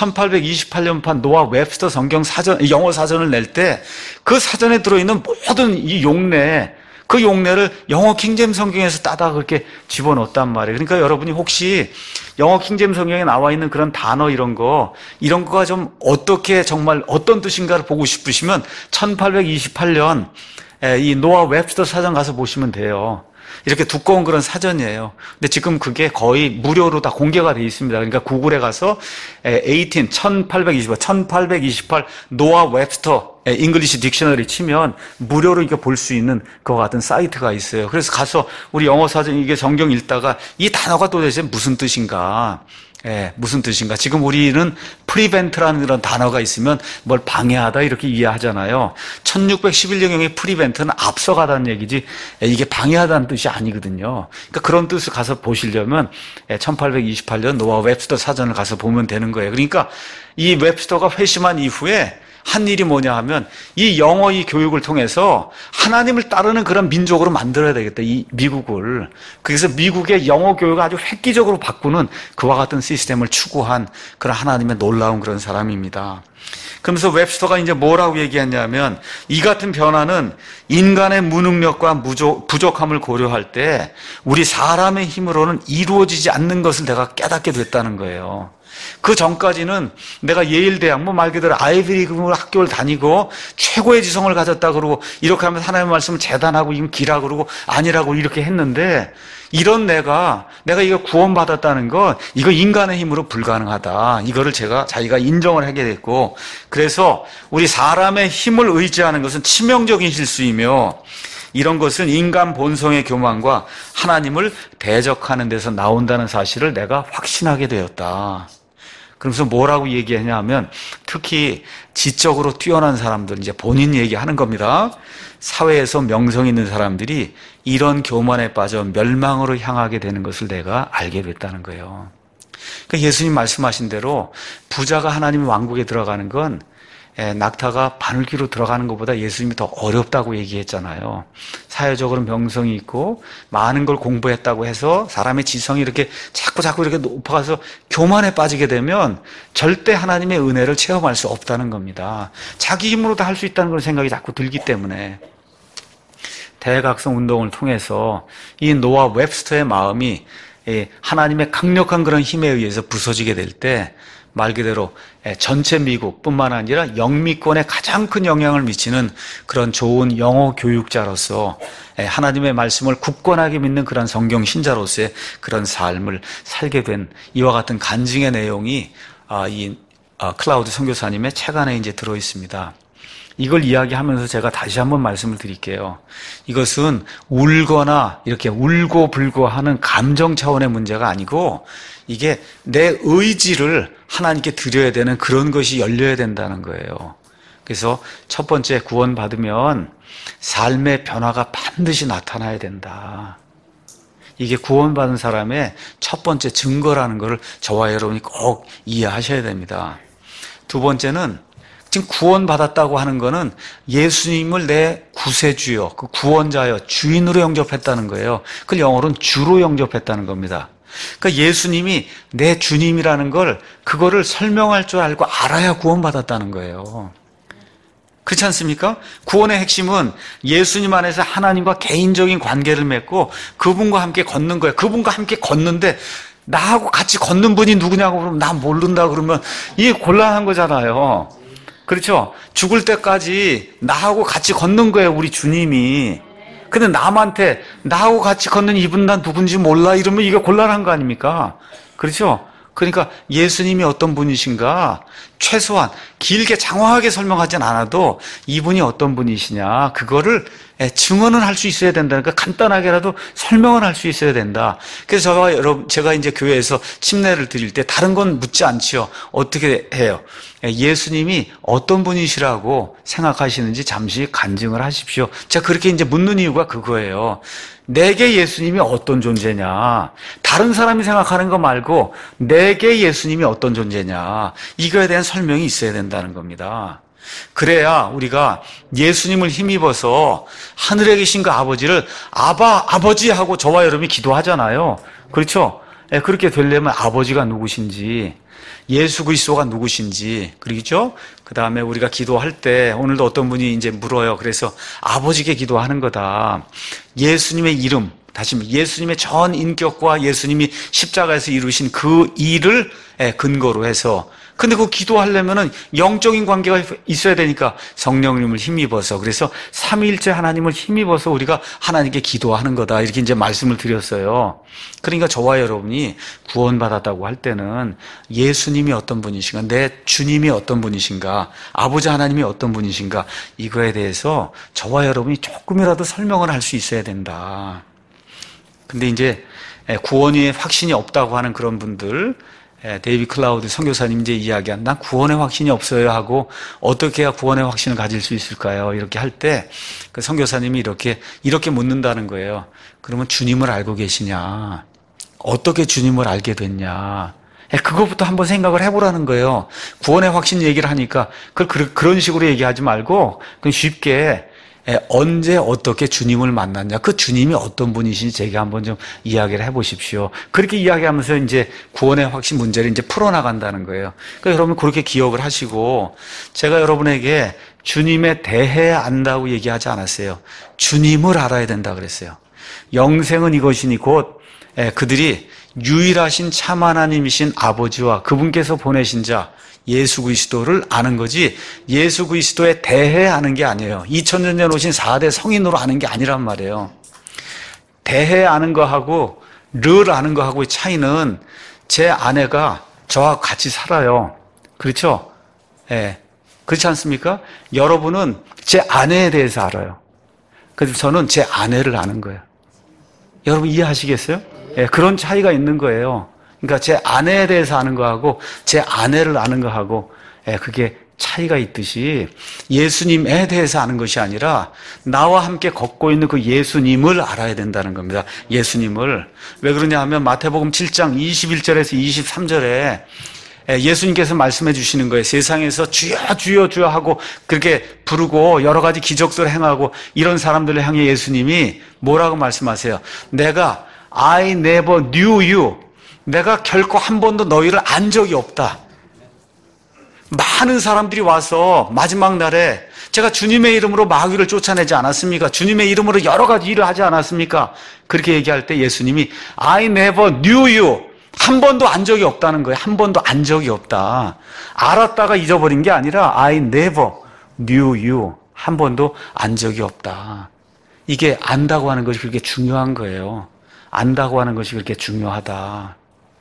천팔백이십팔 년판 노아 웹스터 성경 사전, 영어 사전을 낼 때 그 사전에 들어있는 모든 이 용례, 그 용례를 영어 킹제임 성경에서 따다가 그렇게 집어넣었단 말이에요. 그러니까 여러분이 혹시 영어 킹제임 성경에 나와 있는 그런 단어 이런 거, 이런 거가 좀 어떻게 정말 어떤 뜻인가를 보고 싶으시면 천팔백이십팔 년 이 노아 웹스터 사전 가서 보시면 돼요. 이렇게 두꺼운 그런 사전이에요. 근데 지금 그게 거의 무료로 다 공개가 되어 있습니다. 그러니까 구글에 가서 십팔, 천팔백이십팔, 천팔백이십팔 노아 웹스터 잉글리시 딕셔너리 치면 무료로 이렇게 볼 수 있는 그와 같은 사이트가 있어요. 그래서 가서 우리 영어 사전 이게 성경 읽다가 이 단어가 도대체 무슨 뜻인가? 예, 무슨 뜻인가? 지금 우리는 프리벤트라는 그런 단어가 있으면 뭘 방해하다 이렇게 이해하잖아요. 천육백십일 년경의 프리벤트는 앞서가다는 얘기지 이게 방해하다는 뜻이 아니거든요. 그러니까 그런 뜻을 가서 보시려면 천팔백이십팔 년 노아 웹스터 사전을 가서 보면 되는 거예요. 그러니까 이 웹스터가 회심한 이후에 한 일이 뭐냐 하면 이 영어 이 교육을 통해서 하나님을 따르는 그런 민족으로 만들어야 되겠다, 이 미국을. 그래서 미국의 영어 교육을 아주 획기적으로 바꾸는 그와 같은 시스템을 추구한 그런 하나님의 놀라운 그런 사람입니다. 그러면서 웹스터가 이제 뭐라고 얘기했냐면 이 같은 변화는 인간의 무능력과 부족함을 고려할 때 우리 사람의 힘으로는 이루어지지 않는 것을 내가 깨닫게 됐다는 거예요. 그 전까지는 내가 예일대학, 뭐 말 그대로 아이비리그 학교를 다니고 최고의 지성을 가졌다 그러고 이렇게 하면서 하나님의 말씀을 재단하고 이건 기라 그러고 아니라고 이렇게 했는데, 이런 내가 내가 이거 구원받았다는 거 이거 인간의 힘으로 불가능하다, 이거를 제가 자기가 인정을 하게 됐고, 그래서 우리 사람의 힘을 의지하는 것은 치명적인 실수이며 이런 것은 인간 본성의 교만과 하나님을 대적하는 데서 나온다는 사실을 내가 확신하게 되었다. 그러면서 뭐라고 얘기하냐 하면 특히 지적으로 뛰어난 사람들, 이제 본인 얘기하는 겁니다. 사회에서 명성 있는 사람들이 이런 교만에 빠져 멸망으로 향하게 되는 것을 내가 알게 됐다는 거예요. 그러니까 예수님 말씀하신 대로 부자가 하나님의 왕국에 들어가는 건 낙타가 바늘귀로 들어가는 것보다 예수님이 더 어렵다고 얘기했잖아요. 사회적으로 명성이 있고 많은 걸 공부했다고 해서 사람의 지성이 이렇게 자꾸 자꾸 이렇게 높아가서 교만에 빠지게 되면 절대 하나님의 은혜를 체험할 수 없다는 겁니다. 자기 힘으로 다 할 수 있다는 그런 생각이 자꾸 들기 때문에 대각성 운동을 통해서 이 노아 웹스터의 마음이 하나님의 강력한 그런 힘에 의해서 부서지게 될 때 말 그대로 전체 미국뿐만 아니라 영미권에 가장 큰 영향을 미치는 그런 좋은 영어 교육자로서 하나님의 말씀을 굳건하게 믿는 그런 성경 신자로서의 그런 삶을 살게 된 이와 같은 간증의 내용이 이 클라우드 선교사님의 책 안에 이제 들어 있습니다. 이걸 이야기하면서 제가 다시 한번 말씀을 드릴게요. 이것은 울거나 이렇게 울고 불고 하는 감정 차원의 문제가 아니고 이게 내 의지를 하나님께 드려야 되는 그런 것이 열려야 된다는 거예요. 그래서 첫 번째 구원받으면 삶의 변화가 반드시 나타나야 된다. 이게 구원받은 사람의 첫 번째 증거라는 것을 저와 여러분이 꼭 이해하셔야 됩니다. 두 번째는 지금 구원받았다고 하는 거는 예수님을 내 구세주요, 그 구원자여, 주인으로 영접했다는 거예요. 그걸 영어로는 주로 영접했다는 겁니다. 그러니까 예수님이 내 주님이라는 걸, 그거를 설명할 줄 알고 알아야 구원받았다는 거예요. 그렇지 않습니까? 구원의 핵심은 예수님 안에서 하나님과 개인적인 관계를 맺고 그분과 함께 걷는 거예요. 그분과 함께 걷는데 나하고 같이 걷는 분이 누구냐고 그러면 나 모른다 그러면 이게 곤란한 거잖아요. 그렇죠? 죽을 때까지 나하고 같이 걷는 거예요, 우리 주님이. 근데 남한테 나하고 같이 걷는 이분 난 누군지 몰라 이러면 이게 곤란한 거 아닙니까? 그렇죠? 그러니까 예수님이 어떤 분이신가 최소한 길게 장황하게 설명하진 않아도 이분이 어떤 분이시냐 그거를 증언은 할 수 있어야 된다니까 간단하게라도 설명은 할 수 있어야 된다. 그래서 제가 여러분 제가 이제 교회에서 침례를 드릴 때 다른 건 묻지 않지요. 어떻게 해요? 예수님이 어떤 분이시라고 생각하시는지 잠시 간증을 하십시오. 제가 그렇게 이제 묻는 이유가 그거예요. 내게 예수님이 어떤 존재냐? 다른 사람이 생각하는 거 말고 내게 예수님이 어떤 존재냐? 이거에 대한 설명이 있어야 된다는 겁니다. 그래야 우리가 예수님을 힘입어서 하늘에 계신 그 아버지를 아바, 아버지 하고 저와 여러분이 기도하잖아요. 그렇죠? 그렇게 되려면 아버지가 누구신지, 예수 그리스도가 누구신지, 그러겠죠? 그 다음에 우리가 기도할 때 오늘도 어떤 분이 이제 물어요. 그래서 아버지께 기도하는 거다. 예수님의 이름, 다시 예수님의 전 인격과 예수님이 십자가에서 이루신 그 일을 근거로 해서 근데 그 기도하려면은 영적인 관계가 있어야 되니까 성령님을 힘입어서 그래서 삼위일체 하나님을 힘입어서 우리가 하나님께 기도하는 거다 이렇게 이제 말씀을 드렸어요. 그러니까 저와 여러분이 구원받았다고 할 때는 예수님이 어떤 분이신가, 내 주님이 어떤 분이신가, 아버지 하나님이 어떤 분이신가 이거에 대해서 저와 여러분이 조금이라도 설명을 할 수 있어야 된다. 근데 이제 구원의 확신이 없다고 하는 그런 분들, 데이비 클라우드 선교사님 이제 이야기한 난 구원의 확신이 없어요 하고 어떻게 해야 구원의 확신을 가질 수 있을까요? 이렇게 할 때 그 선교사님이 이렇게 이렇게 묻는다는 거예요. 그러면 주님을 알고 계시냐? 어떻게 주님을 알게 됐냐? 그것부터 한번 생각을 해보라는 거예요. 구원의 확신 얘기를 하니까 그걸 그런 식으로 얘기하지 말고 그냥 쉽게 언제 어떻게 주님을 만났냐, 그 주님이 어떤 분이신지 제게 한번 좀 이야기를 해보십시오. 그렇게 이야기하면서 이제 구원의 확신 문제를 이제 풀어나간다는 거예요. 그러니까 여러분 그렇게 기억을 하시고, 제가 여러분에게 주님에 대해 안다고 얘기하지 않았어요. 주님을 알아야 된다 그랬어요. 영생은 이것이니 곧 그들이 유일하신 참 하나님이신 아버지와 그분께서 보내신 자 예수 그리스도를 아는 거지 예수 그리스도에 대해 아는 게 아니에요. 이천 년 전 오신 사 대 성인으로 아는 게 아니란 말이에요. 대해 아는 거하고 를 아는 거하고의 차이는 제 아내가 저와 같이 살아요. 그렇죠? 예. 그렇지 않습니까? 여러분은 제 아내에 대해서 알아요. 그래서 저는 제 아내를 아는 거예요. 여러분 이해하시겠어요? 예, 그런 차이가 있는 거예요. 그러니까 제 아내에 대해서 아는 거하고 제 아내를 아는 거하고 예, 그게 차이가 있듯이 예수님에 대해서 아는 것이 아니라 나와 함께 걷고 있는 그 예수님을 알아야 된다는 겁니다. 예수님을. 왜 그러냐 하면 마태복음 칠 장 이십일 절에서 이십삼 절에 예수님께서 말씀해 주시는 거예요. 세상에서 주여 주여 주여 하고 그렇게 부르고 여러 가지 기적들을 행하고 이런 사람들을 향해 예수님이 뭐라고 말씀하세요? 내가 I never knew you. 내가 결코 한 번도 너희를 안 적이 없다. 많은 사람들이 와서 마지막 날에 제가 주님의 이름으로 마귀를 쫓아내지 않았습니까? 주님의 이름으로 여러 가지 일을 하지 않았습니까? 그렇게 얘기할 때 예수님이 I never knew you. 한 번도 안 적이 없다는 거예요. 한 번도 안 적이 없다. 알았다가 잊어버린 게 아니라 I never knew you. 한 번도 안 적이 없다. 이게 안다고 하는 것이 그렇게 중요한 거예요. 안다고 하는 것이 그렇게 중요하다.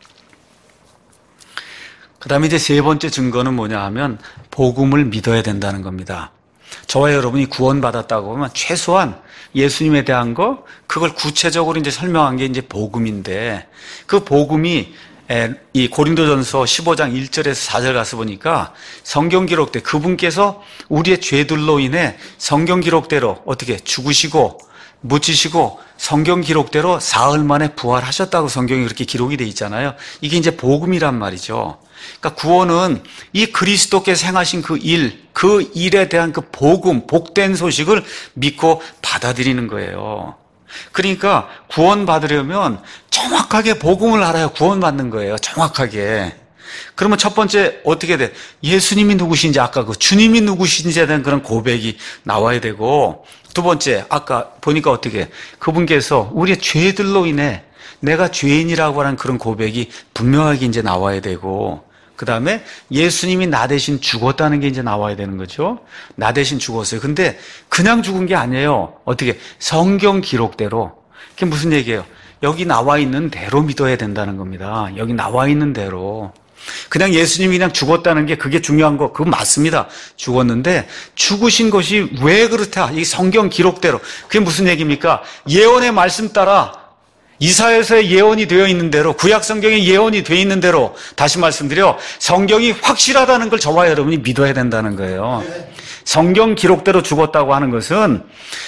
그 다음에 이제 세 번째 증거는 뭐냐 하면 복음을 믿어야 된다는 겁니다. 저와 여러분이 구원받았다고 하면 최소한 예수님에 대한 거, 그걸 구체적으로 이제 설명한 게 이제 복음인데, 그 복음이 이 고린도전서 십오 장 일 절에서 사 절 가서 보니까 성경 기록대 그분께서 우리의 죄들로 인해 성경 기록대로 어떻게 죽으시고 묻히시고 성경 기록대로 사흘 만에 부활하셨다고 성경이 그렇게 기록이 돼 있잖아요. 이게 이제 복음이란 말이죠. 그러니까 구원은 이 그리스도께서 행하신 그 일, 그 일에 대한 그 복음, 복된 소식을 믿고 받아들이는 거예요. 그러니까 구원 받으려면 정확하게 복음을 알아야 구원받는 거예요. 정확하게. 그러면 첫 번째 어떻게 돼? 예수님이 누구신지, 아까 그 주님이 누구신지에 대한 그런 고백이 나와야 되고, 두 번째 아까 보니까 어떻게 그분께서 우리의 죄들로 인해 내가 죄인이라고 하는 그런 고백이 분명하게 이제 나와야 되고, 그 다음에 예수님이 나 대신 죽었다는 게 이제 나와야 되는 거죠. 나 대신 죽었어요. 근데 그냥 죽은 게 아니에요. 어떻게? 성경 기록대로. 그게 무슨 얘기예요? 여기 나와 있는 대로 믿어야 된다는 겁니다. 여기 나와 있는 대로. 그냥 예수님이 그냥 죽었다는 게 그게 중요한 거, 그건 맞습니다. 죽었는데 죽으신 것이 왜 그렇다? 이 성경 기록대로. 그게 무슨 얘기입니까? 예언의 말씀 따라 이사야서의 예언이 되어 있는 대로, 구약 성경에 예언이 되어 있는 대로, 다시 말씀드려 성경이 확실하다는 걸 저와 여러분이 믿어야 된다는 거예요. 성경 기록대로 죽었다고 하는 것은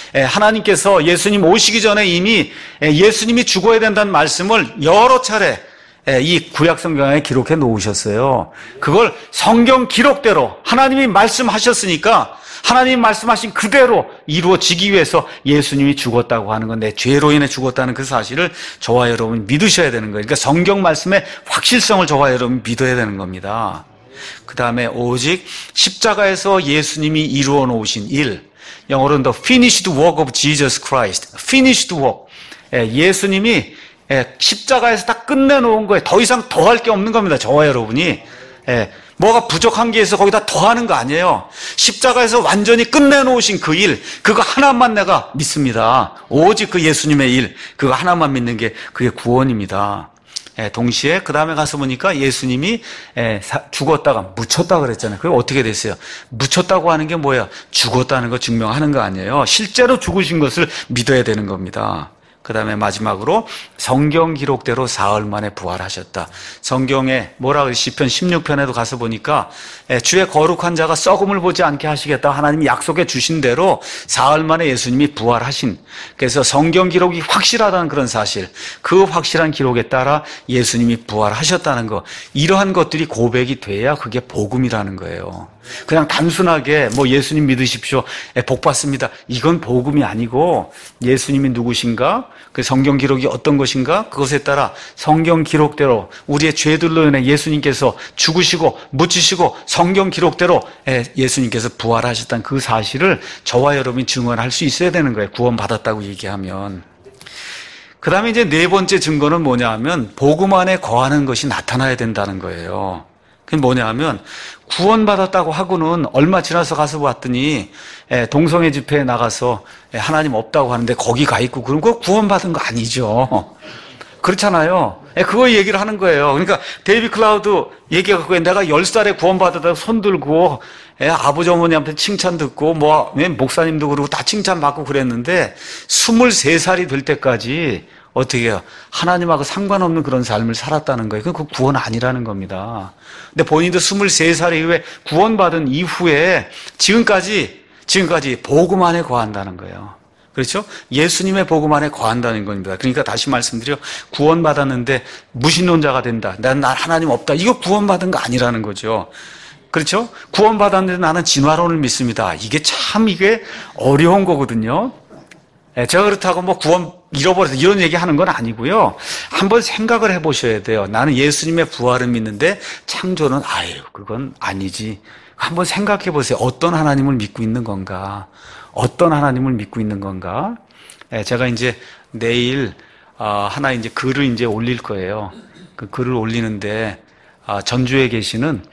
하나님께서 예수님 오시기 전에 이미 예수님이 죽어야 된다는 말씀을 여러 차례 이 구약 성경에 기록해 놓으셨어요. 그걸 성경 기록대로 하나님이 말씀하셨으니까 하나님이 말씀하신 그대로 이루어지기 위해서 예수님이 죽었다고 하는 건, 내 죄로 인해 죽었다는 그 사실을 저와 여러분이 믿으셔야 되는 거예요. 그러니까 성경 말씀의 확실성을 저와 여러분이 믿어야 되는 겁니다. 그 다음에 오직 십자가에서 예수님이 이루어 놓으신 일, 영어로는 the finished work of Jesus Christ. finished work. 예수님이 십자가에서 다 끝내놓은 거예요. 더 이상 더할 게 없는 겁니다. 저와 여러분이. 뭐가 부족한 게 있어 거기다 더하는 거 아니에요. 십자가에서 완전히 끝내놓으신 그 일, 그거 하나만 내가 믿습니다. 오직 그 예수님의 일, 그거 하나만 믿는 게 그게 구원입니다. 예, 동시에 그 다음에 가서 보니까 예수님이 예, 사, 죽었다가 묻혔다 그랬잖아요. 그게 어떻게 됐어요? 묻혔다고 하는 게 뭐예요? 죽었다는 거 증명하는 거 아니에요. 실제로 죽으신 것을 믿어야 되는 겁니다. 그 다음에 마지막으로 성경 기록대로 사흘 만에 부활하셨다. 성경에 뭐라고 시편 십육 편에도 가서 보니까 주의 거룩한 자가 썩음을 보지 않게 하시겠다. 하나님이 약속해 주신 대로 사흘 만에 예수님이 부활하신, 그래서 성경 기록이 확실하다는 그런 사실, 그 확실한 기록에 따라 예수님이 부활하셨다는 거, 이러한 것들이 고백이 돼야 그게 복음이라는 거예요. 그냥 단순하게 뭐 예수님 믿으십시오, 복 받습니다, 이건 복음이 아니고 예수님이 누구신가, 그 성경 기록이 어떤 것인가, 그것에 따라 성경 기록대로 우리의 죄들로 인해 예수님께서 죽으시고 묻히시고 성경 기록대로 예수님께서 부활하셨다는 그 사실을 저와 여러분이 증언할 수 있어야 되는 거예요. 구원받았다고 얘기하면. 그 다음에 이제 네 번째 증거는 뭐냐 하면 복음 안에 거하는 것이 나타나야 된다는 거예요. 그게 뭐냐 하면 구원받았다고 하고는 얼마 지나서 가서 봤더니 동성애 집회에 나가서 하나님 없다고 하는데 거기 가 있고, 그럼 그거 구원받은 거 아니죠. 그렇잖아요. 예, 그거 얘기를 하는 거예요. 그러니까 데이비 클라우드 얘기하고 내가 열 살에 구원받았다고 손 들고 예, 아버지 어머니한테 칭찬 듣고 뭐 예, 목사님도 그러고 다 칭찬 받고 그랬는데 스물세 살이 될 때까지 어떻게 해요? 하나님하고 상관없는 그런 삶을 살았다는 거예요. 그 구원 아니라는 겁니다. 근데 본인도 스물세 살 이후에 구원받은 이후에 지금까지 지금까지 복음 안에 거한다는 거예요. 그렇죠? 예수님의 복음 안에 거한다는 겁니다. 그러니까 다시 말씀드려 구원받았는데 무신론자가 된다. 난, 난 하나님 없다. 이거 구원받은 거 아니라는 거죠. 그렇죠? 구원받았는데 나는 진화론을 믿습니다. 이게 참 이게 어려운 거거든요. 제가 그렇다고 뭐 구원 잃어버려서 이런 얘기 하는 건 아니고요. 한번 생각을 해보셔야 돼요. 나는 예수님의 부활을 믿는데 창조는 아유 그건 아니지. 한번 생각해 보세요. 어떤 하나님을 믿고 있는 건가? 어떤 하나님을 믿고 있는 건가? 제가 이제 내일 하나 이제 글을 이제 올릴 거예요. 그 글을 올리는데 전주에 계시는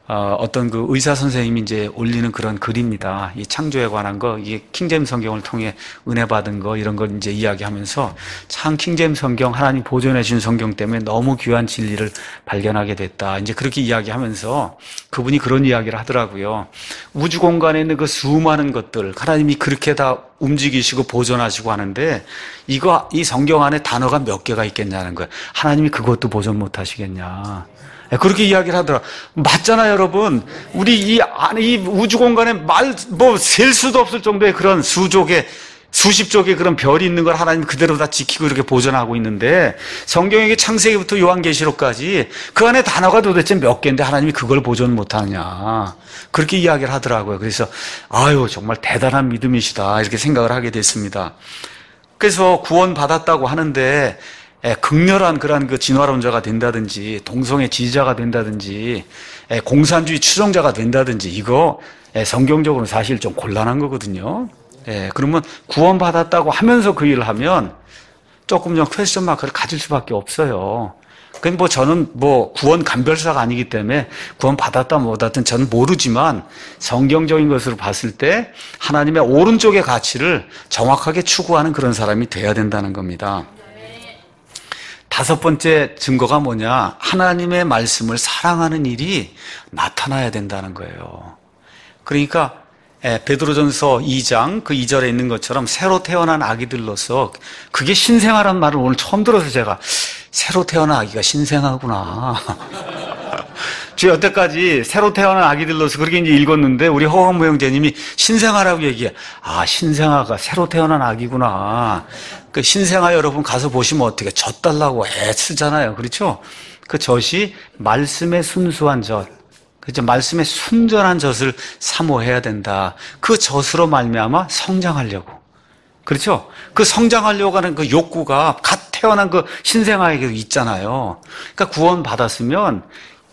어떤 그 의사 선생님이 이제 올리는 그런 글입니다. 이 창조에 관한 거, 이게 킹제임스 성경을 통해 은혜 받은 거 이런 걸 이제 이야기하면서 참 킹제임스 성경 하나님 보존해 주신 성경 때문에 너무 귀한 진리를 발견하게 됐다. 이제 그렇게 이야기하면서 그분이 그런 이야기를 하더라고요. 우주 공간에 있는 그 수많은 것들 하나님이 그렇게 다 움직이시고 보존하시고 하는데 이거 이 성경 안에 단어가 몇 개가 있겠냐는 거예요. 하나님이 그것도 보존 못 하시겠냐. 그렇게 이야기를 하더라. 맞잖아요, 여러분. 우리 이 안에 이 우주 공간에 말 뭐 셀 수도 없을 정도의 그런 수족의 수십 족의 그런 별이 있는 걸 하나님 그대로 다 지키고 이렇게 보존하고 있는데 성경에게 창세기부터 요한계시록까지 그 안에 단어가 도대체 몇 개인데 하나님이 그걸 보존 못하냐. 그렇게 이야기를 하더라고요. 그래서 아유 정말 대단한 믿음이시다 이렇게 생각을 하게 됐습니다. 그래서 구원 받았다고 하는데 예, 극렬한 그러한 그 진화론자가 된다든지, 동성애 지지자가 된다든지, 예, 공산주의 추종자가 된다든지, 이거 예, 성경적으로는 사실 좀 곤란한 거거든요. 예, 그러면 구원받았다고 하면서 그 일을 하면 조금 좀 퀘스천 마크를 가질 수밖에 없어요. 근데 뭐 저는 뭐 구원 감별사가 아니기 때문에 구원 받았다 못하든 저는 모르지만 성경적인 것으로 봤을 때 하나님의 오른쪽의 가치를 정확하게 추구하는 그런 사람이 돼야 된다는 겁니다. 다섯 번째 증거가 뭐냐? 하나님의 말씀을 사랑하는 일이 나타나야 된다는 거예요. 그러니까 베드로전서 이 장 그 이 절에 있는 것처럼 새로 태어난 아기들로서 그게 신생아라는 말을 오늘 처음 들어서 제가 새로 태어난 아기가 신생아구나. 저 여태까지 새로 태어난 아기들로서 그렇게 이제 읽었는데 우리 허광무 형제님이 신생아라고 얘기해. 아, 신생아가 새로 태어난 아기구나. 그 신생아 여러분 가서 보시면 어떻게 젖 달라고 애쓰잖아요. 그렇죠? 그 젖이 말씀의 순수한 젖. 그죠? 말씀의 순전한 젖을 사모해야 된다. 그 젖으로 말미암아 성장하려고. 그렇죠? 그 성장하려고 하는 그 욕구가 갓 태어난 그 신생아에게도 있잖아요. 그러니까 구원 받았으면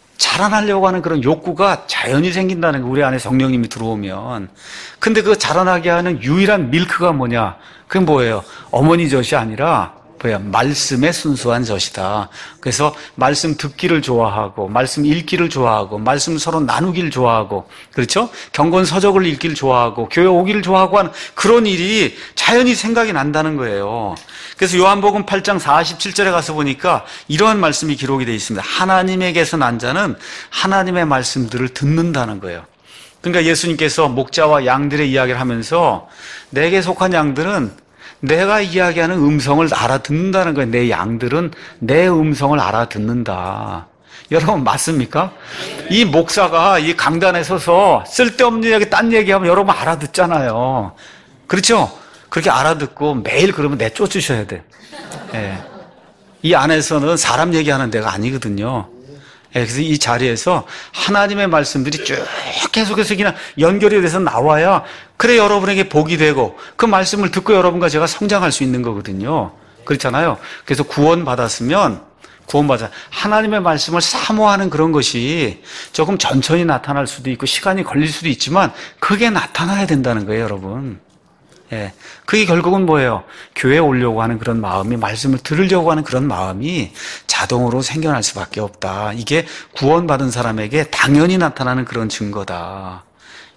자라나려고 하는 그런 욕구가 자연히 생긴다는 거, 우리 안에 성령님이 들어오면. 근데 그 자라나게 하는 유일한 밀크가 뭐냐? 그게 뭐예요? 어머니 젖이 아니라 뭐야? 말씀의 순수한 젖이다. 그래서 말씀 듣기를 좋아하고, 말씀 읽기를 좋아하고, 말씀 서로 나누기를 좋아하고, 그렇죠? 경건 서적을 읽기를 좋아하고, 교회 오기를 좋아하고 하는 그런 일이 자연히 생각이 난다는 거예요. 그래서 요한복음 팔 장 사십칠 절에 가서 보니까 이러한 말씀이 기록이 되어 있습니다. 하나님에게서 난 자는 하나님의 말씀들을 듣는다는 거예요. 그러니까 예수님께서 목자와 양들의 이야기를 하면서 내게 속한 양들은 내가 이야기하는 음성을 알아듣는다는 거예요. 내 양들은 내 음성을 알아듣는다. 여러분 맞습니까? 이 목사가 이 강단에 서서 쓸데없는 얘기, 딴 얘기하면 여러분 알아듣잖아요. 그렇죠? 그렇게 알아듣고 매일 그러면 내쫓으셔야 돼. 예. 이 안에서는 사람 얘기하는 데가 아니거든요. 예, 그래서 이 자리에서 하나님의 말씀들이 쭉 계속해서 그냥 연결이 돼서 나와야 그래 여러분에게 복이 되고 그 말씀을 듣고 여러분과 제가 성장할 수 있는 거거든요. 그렇잖아요. 그래서 구원받았으면 구원받아 하나님의 말씀을 사모하는 그런 것이 조금 천천히 나타날 수도 있고 시간이 걸릴 수도 있지만 그게 나타나야 된다는 거예요, 여러분. 예, 그게 결국은 뭐예요? 교회에 오려고 하는 그런 마음이, 말씀을 들으려고 하는 그런 마음이 자동으로 생겨날 수밖에 없다. 이게 구원받은 사람에게 당연히 나타나는 그런 증거다.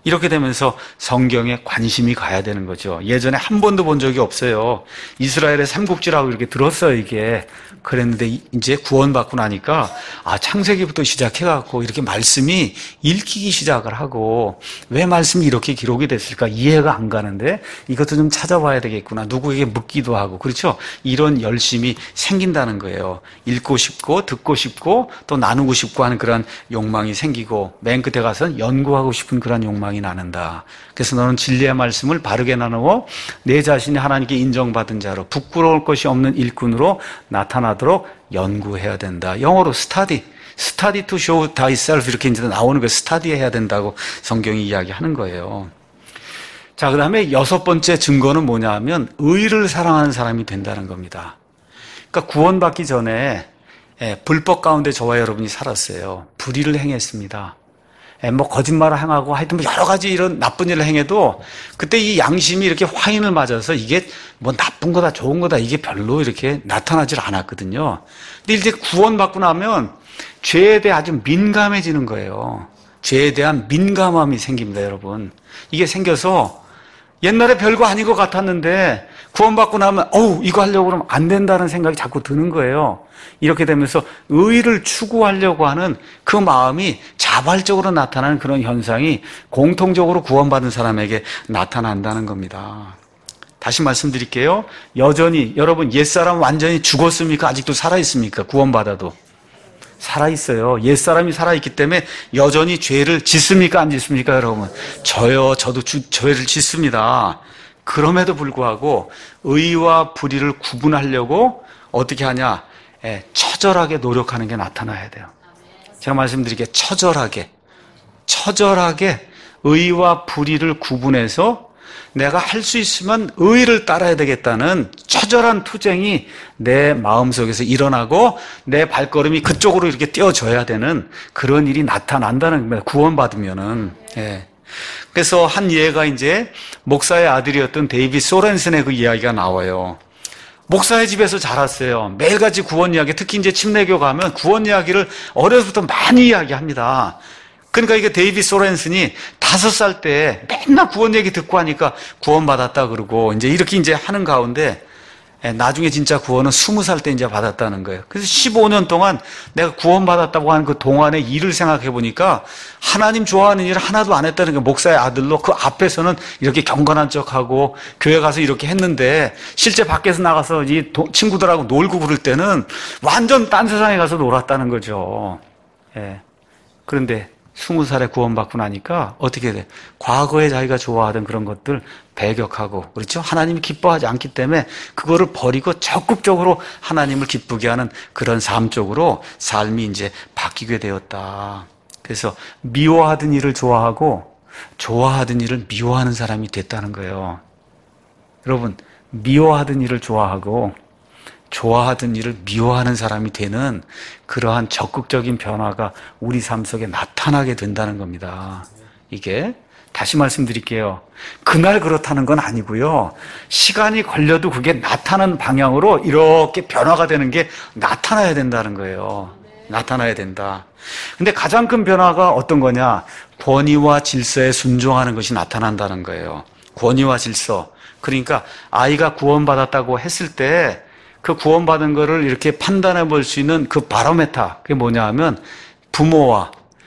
이렇게 되면서 성경에 관심이 가야 되는 거죠. 예전에 한 번도 본 적이 없어요. 이스라엘의 삼국지라고 이렇게 들었어요, 이게. 그랬는데 이제 구원받고 나니까 아, 창세기부터 시작해갖고 이렇게 말씀이 읽히기 시작을 하고 왜 말씀이 이렇게 기록이 됐을까 이해가 안 가는데 이것도 좀 찾아봐야 되겠구나. 누구에게 묻기도 하고 그렇죠? 이런 열심이 생긴다는 거예요. 읽고 싶고 듣고 싶고 또 나누고 싶고 하는 그런 욕망이 생기고 맨 끝에 가서는 연구하고 싶은 그런 욕망이 나는다. 그래서 너는 진리의 말씀을 바르게 나누어 내 자신이 하나님께 인정받은 자로 부끄러울 것이 없는 일꾼으로 나타나도록 연구해야 된다. 영어로 study, study to show thyself 이렇게 이제 나오는 거 스타디 해야 된다고 성경이 이야기하는 거예요. 자, 그 다음에 여섯 번째 증거는 뭐냐 하면 의를 사랑하는 사람이 된다는 겁니다. 그러니까 구원받기 전에 불법 가운데 저와 여러분이 살았어요. 불의를 행했습니다. 뭐 거짓말을 행하고 하여튼 뭐 여러 가지 이런 나쁜 일을 행해도 그때 이 양심이 이렇게 화인을 맞아서 이게 뭐 나쁜 거다 좋은 거다 이게 별로 이렇게 나타나질 않았거든요. 근데 이제 구원받고 나면 죄에 대해 아주 민감해지는 거예요. 죄에 대한 민감함이 생깁니다, 여러분. 이게 생겨서 옛날에 별거 아닌 것 같았는데 구원받고 나면 어우 이거 하려고 그러면 안 된다는 생각이 자꾸 드는 거예요. 이렇게 되면서 의를 추구하려고 하는 그 마음이 자발적으로 나타나는 그런 현상이 공통적으로 구원받은 사람에게 나타난다는 겁니다. 다시 말씀드릴게요. 여전히 여러분 옛사람 완전히 죽었습니까? 아직도 살아있습니까? 구원받아도 살아있어요. 옛사람이 살아있기 때문에 여전히 죄를 짓습니까? 안 짓습니까? 여러분 저요 저도 주, 죄를 짓습니다. 그럼에도 불구하고 의와 불의를 구분하려고 어떻게 하냐? 예, 처절하게 노력하는 게 나타나야 돼요. 제가 말씀드릴게요. 처절하게 처절하게 의와 불의를 구분해서 내가 할 수 있으면 의를 따라야 되겠다는 처절한 투쟁이 내 마음속에서 일어나고 내 발걸음이 그쪽으로 이렇게 띄어져야 되는 그런 일이 나타난다는 겁니다. 구원받으면은. 예. 그래서 한 예가 이제 목사의 아들이었던 데이빗 소렌슨의 그 이야기가 나와요. 목사의 집에서 자랐어요. 매일같이 구원 이야기, 특히 이제 침례교 가면 구원 이야기를 어려서부터 많이 이야기합니다. 그러니까 이게 데이빗 소렌슨이 다섯 살 때 맨날 구원 얘기 듣고 하니까 구원받았다 그러고 이제 이렇게 이제 하는 가운데 나중에 진짜 구원은 스무 살 때 이제 받았다는 거예요. 그래서 십오 년 동안 내가 구원받았다고 하는 그 동안의 일을 생각해 보니까 하나님 좋아하는 일을 하나도 안 했다는 거예요. 목사의 아들로 그 앞에서는 이렇게 경건한 척하고 교회 가서 이렇게 했는데 실제 밖에서 나가서 이 친구들하고 놀고 그럴 때는 완전 딴 세상에 가서 놀았다는 거죠. 예. 그런데 스무 살에 구원받고 나니까 어떻게 돼? 과거에 자기가 좋아하던 그런 것들 배격하고 그렇죠? 하나님이 기뻐하지 않기 때문에 그거를 버리고 적극적으로 하나님을 기쁘게 하는 그런 삶 쪽으로 삶이 이제 바뀌게 되었다. 그래서 미워하던 일을 좋아하고 좋아하던 일을 미워하는 사람이 됐다는 거예요. 여러분, 미워하던 일을 좋아하고 좋아하던 일을 미워하는 사람이 되는 그러한 적극적인 변화가 우리 삶 속에 나타나게 된다는 겁니다. 이게 다시 말씀드릴게요. 그날 그렇다는 건 아니고요. 시간이 걸려도 그게 나타나는 방향으로 이렇게 변화가 되는 게 나타나야 된다는 거예요. 나타나야 된다. 근데 가장 큰 변화가 어떤 거냐? 권위와 질서에 순종하는 것이 나타난다는 거예요. 권위와 질서. 그러니까 아이가 구원받았다고 했을 때 그 구원받은 거를 이렇게 판단해 볼 수 있는 그 바로메타, 그게 뭐냐 하면 부모와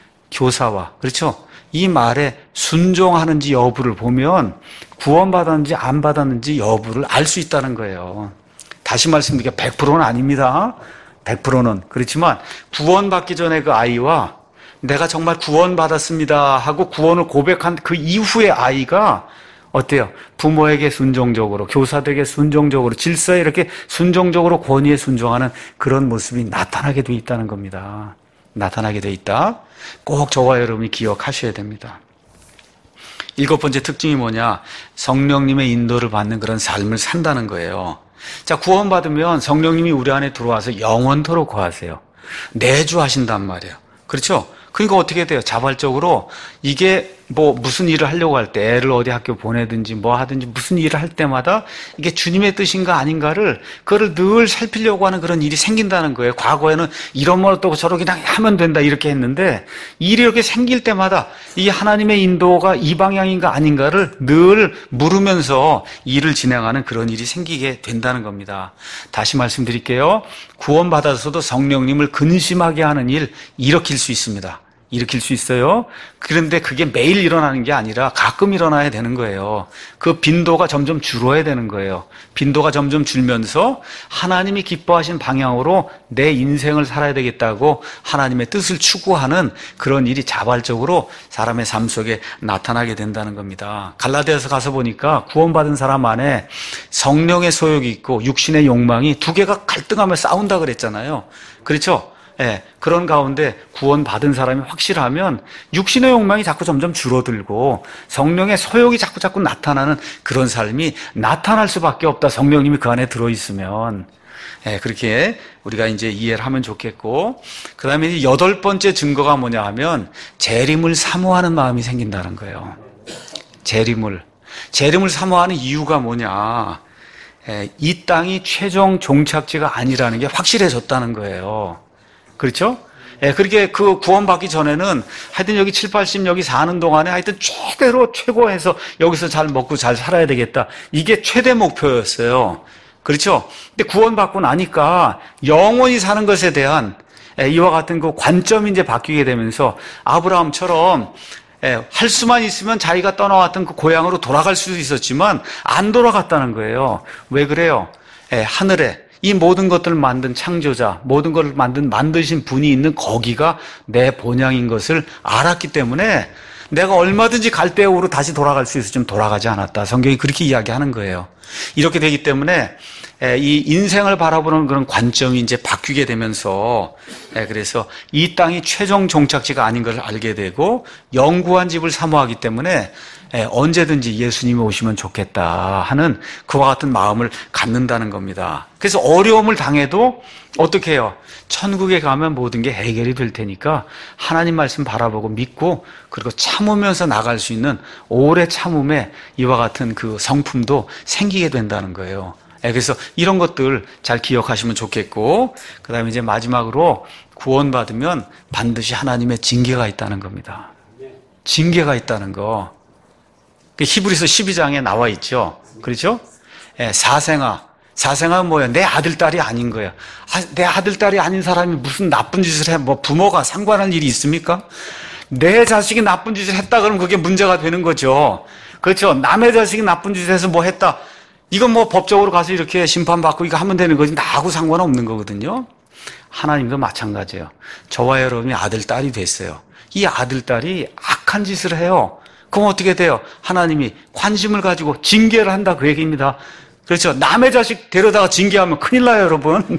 교사와, 그렇죠? 이 말에 순종하는지 여부를 보면 구원받았는지 안 받았는지 여부를 알 수 있다는 거예요. 다시 말씀드리게 백 퍼센트는 아닙니다. 백 퍼센트는. 그렇지만 구원받기 전에 그 아이와 내가 정말 구원받았습니다 하고 구원을 고백한 그 이후의 아이가 어때요? 부모에게 순종적으로, 교사들에게 순종적으로, 질서에 이렇게 순종적으로 권위에 순종하는 그런 모습이 나타나게 돼 있다는 겁니다. 나타나게 돼 있다. 꼭 저와 여러분이 기억하셔야 됩니다. 일곱 번째 특징이 뭐냐? 성령님의 인도를 받는 그런 삶을 산다는 거예요. 자, 구원받으면 성령님이 우리 안에 들어와서 영원토록 거하세요. 내주하신단 말이에요. 그렇죠? 그러니까 어떻게 돼요? 자발적으로 이게 뭐 무슨 일을 하려고 할 때, 애를 어디 학교 보내든지 뭐 하든지 무슨 일을 할 때마다 이게 주님의 뜻인가 아닌가를 그거를 늘 살피려고 하는 그런 일이 생긴다는 거예요. 과거에는 이런 걸 어떻고 저렇게 그냥 하면 된다 이렇게 했는데 일이 이렇게 생길 때마다 이 하나님의 인도가 이 방향인가 아닌가를 늘 물으면서 일을 진행하는 그런 일이 생기게 된다는 겁니다. 다시 말씀드릴게요. 구원받아서도 성령님을 근심하게 하는 일 일으킬 수 있습니다. 일으킬 수 있어요. 그런데 그게 매일 일어나는 게 아니라 가끔 일어나야 되는 거예요. 그 빈도가 점점 줄어야 되는 거예요. 빈도가 점점 줄면서 하나님이 기뻐하신 방향으로 내 인생을 살아야 되겠다고 하나님의 뜻을 추구하는 그런 일이 자발적으로 사람의 삶 속에 나타나게 된다는 겁니다. 갈라디아서 가서 보니까 구원받은 사람 안에 성령의 소욕이 있고 육신의 욕망이 두 개가 갈등하며 싸운다 그랬잖아요. 그렇죠? 예, 그런 가운데 구원받은 사람이 확실하면 육신의 욕망이 자꾸 점점 줄어들고 성령의 소욕이 자꾸 자꾸 나타나는 그런 삶이 나타날 수밖에 없다. 성령님이 그 안에 들어있으면. 예, 그렇게 우리가 이제 이해를 하면 좋겠고, 그 다음에 여덟 번째 증거가 뭐냐 하면 재림을 사모하는 마음이 생긴다는 거예요. 재림을. 재림을 사모하는 이유가 뭐냐. 예, 이 땅이 최종 종착지가 아니라는 게 확실해졌다는 거예요. 그렇죠? 예, 그렇게 그 구원받기 전에는 하여튼 여기 칠, 팔십 여기 사는 동안에 하여튼 최대로 최고해서 여기서 잘 먹고 잘 살아야 되겠다. 이게 최대 목표였어요. 그렇죠? 근데 구원받고 나니까 영원히 사는 것에 대한 예, 이와 같은 그 관점이 이제 바뀌게 되면서 아브라함처럼 예, 할 수만 있으면 자기가 떠나왔던 그 고향으로 돌아갈 수도 있었지만 안 돌아갔다는 거예요. 왜 그래요? 예, 하늘에 이 모든 것들을 만든 창조자, 모든 것을 만든 만드신 분이 있는 거기가 내 본향인 것을 알았기 때문에 내가 얼마든지 갈대우로 다시 돌아갈 수 있었지만 돌아가지 않았다. 성경이 그렇게 이야기하는 거예요. 이렇게 되기 때문에 이 인생을 바라보는 그런 관점이 이제 바뀌게 되면서 그래서 이 땅이 최종 종착지가 아닌 것을 알게 되고 영구한 집을 사모하기 때문에 언제든지 예수님이 오시면 좋겠다 하는 그와 같은 마음을 갖는다는 겁니다. 그래서 어려움을 당해도 어떻게 해요? 천국에 가면 모든 게 해결이 될 테니까 하나님 말씀 바라보고 믿고 그리고 참으면서 나갈 수 있는 오래 참음에 이와 같은 그 성품도 생기게 된다는 거예요. 그래서 이런 것들 잘 기억하시면 좋겠고, 그 다음에 이제 마지막으로 구원받으면 반드시 하나님의 징계가 있다는 겁니다. 징계가 있다는 거. 히브리서 십이 장에 나와 있죠. 그렇죠? 예, 사생아. 사생아는 뭐예요? 내 아들, 딸이 아닌 거예요. 아, 내 아들, 딸이 아닌 사람이 무슨 나쁜 짓을 해? 뭐 부모가 상관할 일이 있습니까? 내 자식이 나쁜 짓을 했다 그러면 그게 문제가 되는 거죠. 그렇죠? 남의 자식이 나쁜 짓을 해서 뭐 했다. 이건 뭐 법적으로 가서 이렇게 심판받고 이거 하면 되는 거지 나하고 상관없는 거거든요. 하나님도 마찬가지예요. 저와 여러분이 아들, 딸이 됐어요. 이 아들, 딸이 악한 짓을 해요. 그럼 어떻게 돼요? 하나님이 관심을 가지고 징계를 한다 그 얘기입니다. 그렇죠. 남의 자식 데려다가 징계하면 큰일 나요, 여러분.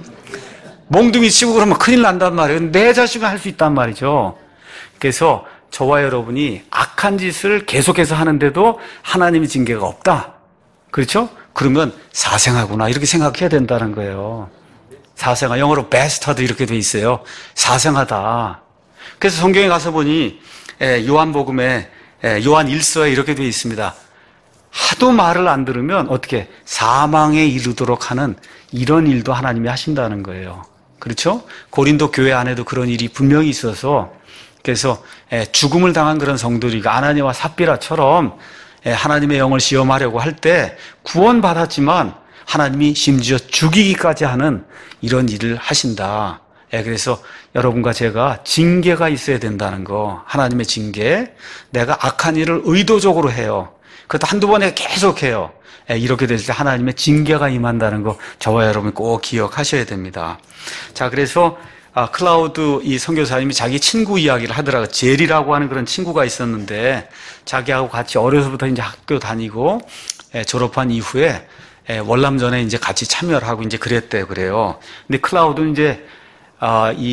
몽둥이 치고 그러면 큰일 난단 말이에요. 내 자식은 할 수 있단 말이죠. 그래서 저와 여러분이 악한 짓을 계속해서 하는데도 하나님의 징계가 없다. 그렇죠? 그러면 사생아구나 이렇게 생각해야 된다는 거예요. 사생아, 영어로 bastard 이렇게 돼 있어요. 사생아다. 그래서 성경에 가서 보니 요한복음에 요한 일서에 이렇게 돼 있습니다. 하도 말을 안 들으면 어떻게 사망에 이르도록 하는 이런 일도 하나님이 하신다는 거예요. 그렇죠? 고린도 교회 안에도 그런 일이 분명히 있어서 그래서 죽음을 당한 그런 성도들이 아나니와 삽비라처럼 하나님의 영을 시험하려고 할 때 구원받았지만 하나님이 심지어 죽이기까지 하는 이런 일을 하신다. 그래서 여러분과 제가 징계가 있어야 된다는 거. 하나님의 징계. 내가 악한 일을 의도적으로 해요. 그것도 한두 번에 계속해요. 이렇게 될 때 하나님의 징계가 임한다는 거 저와 여러분 꼭 기억하셔야 됩니다. 자, 그래서 아, 클라우드 이 선교사님이 자기 친구 이야기를 하더라고요. 제리라고 하는 그런 친구가 있었는데 자기하고 같이 어려서부터 이제 학교 다니고 에, 졸업한 이후에 에, 월남전에 이제 같이 참여를 하고 이제 그랬대요. 그래요. 근데 클라우드는 이제 아, 이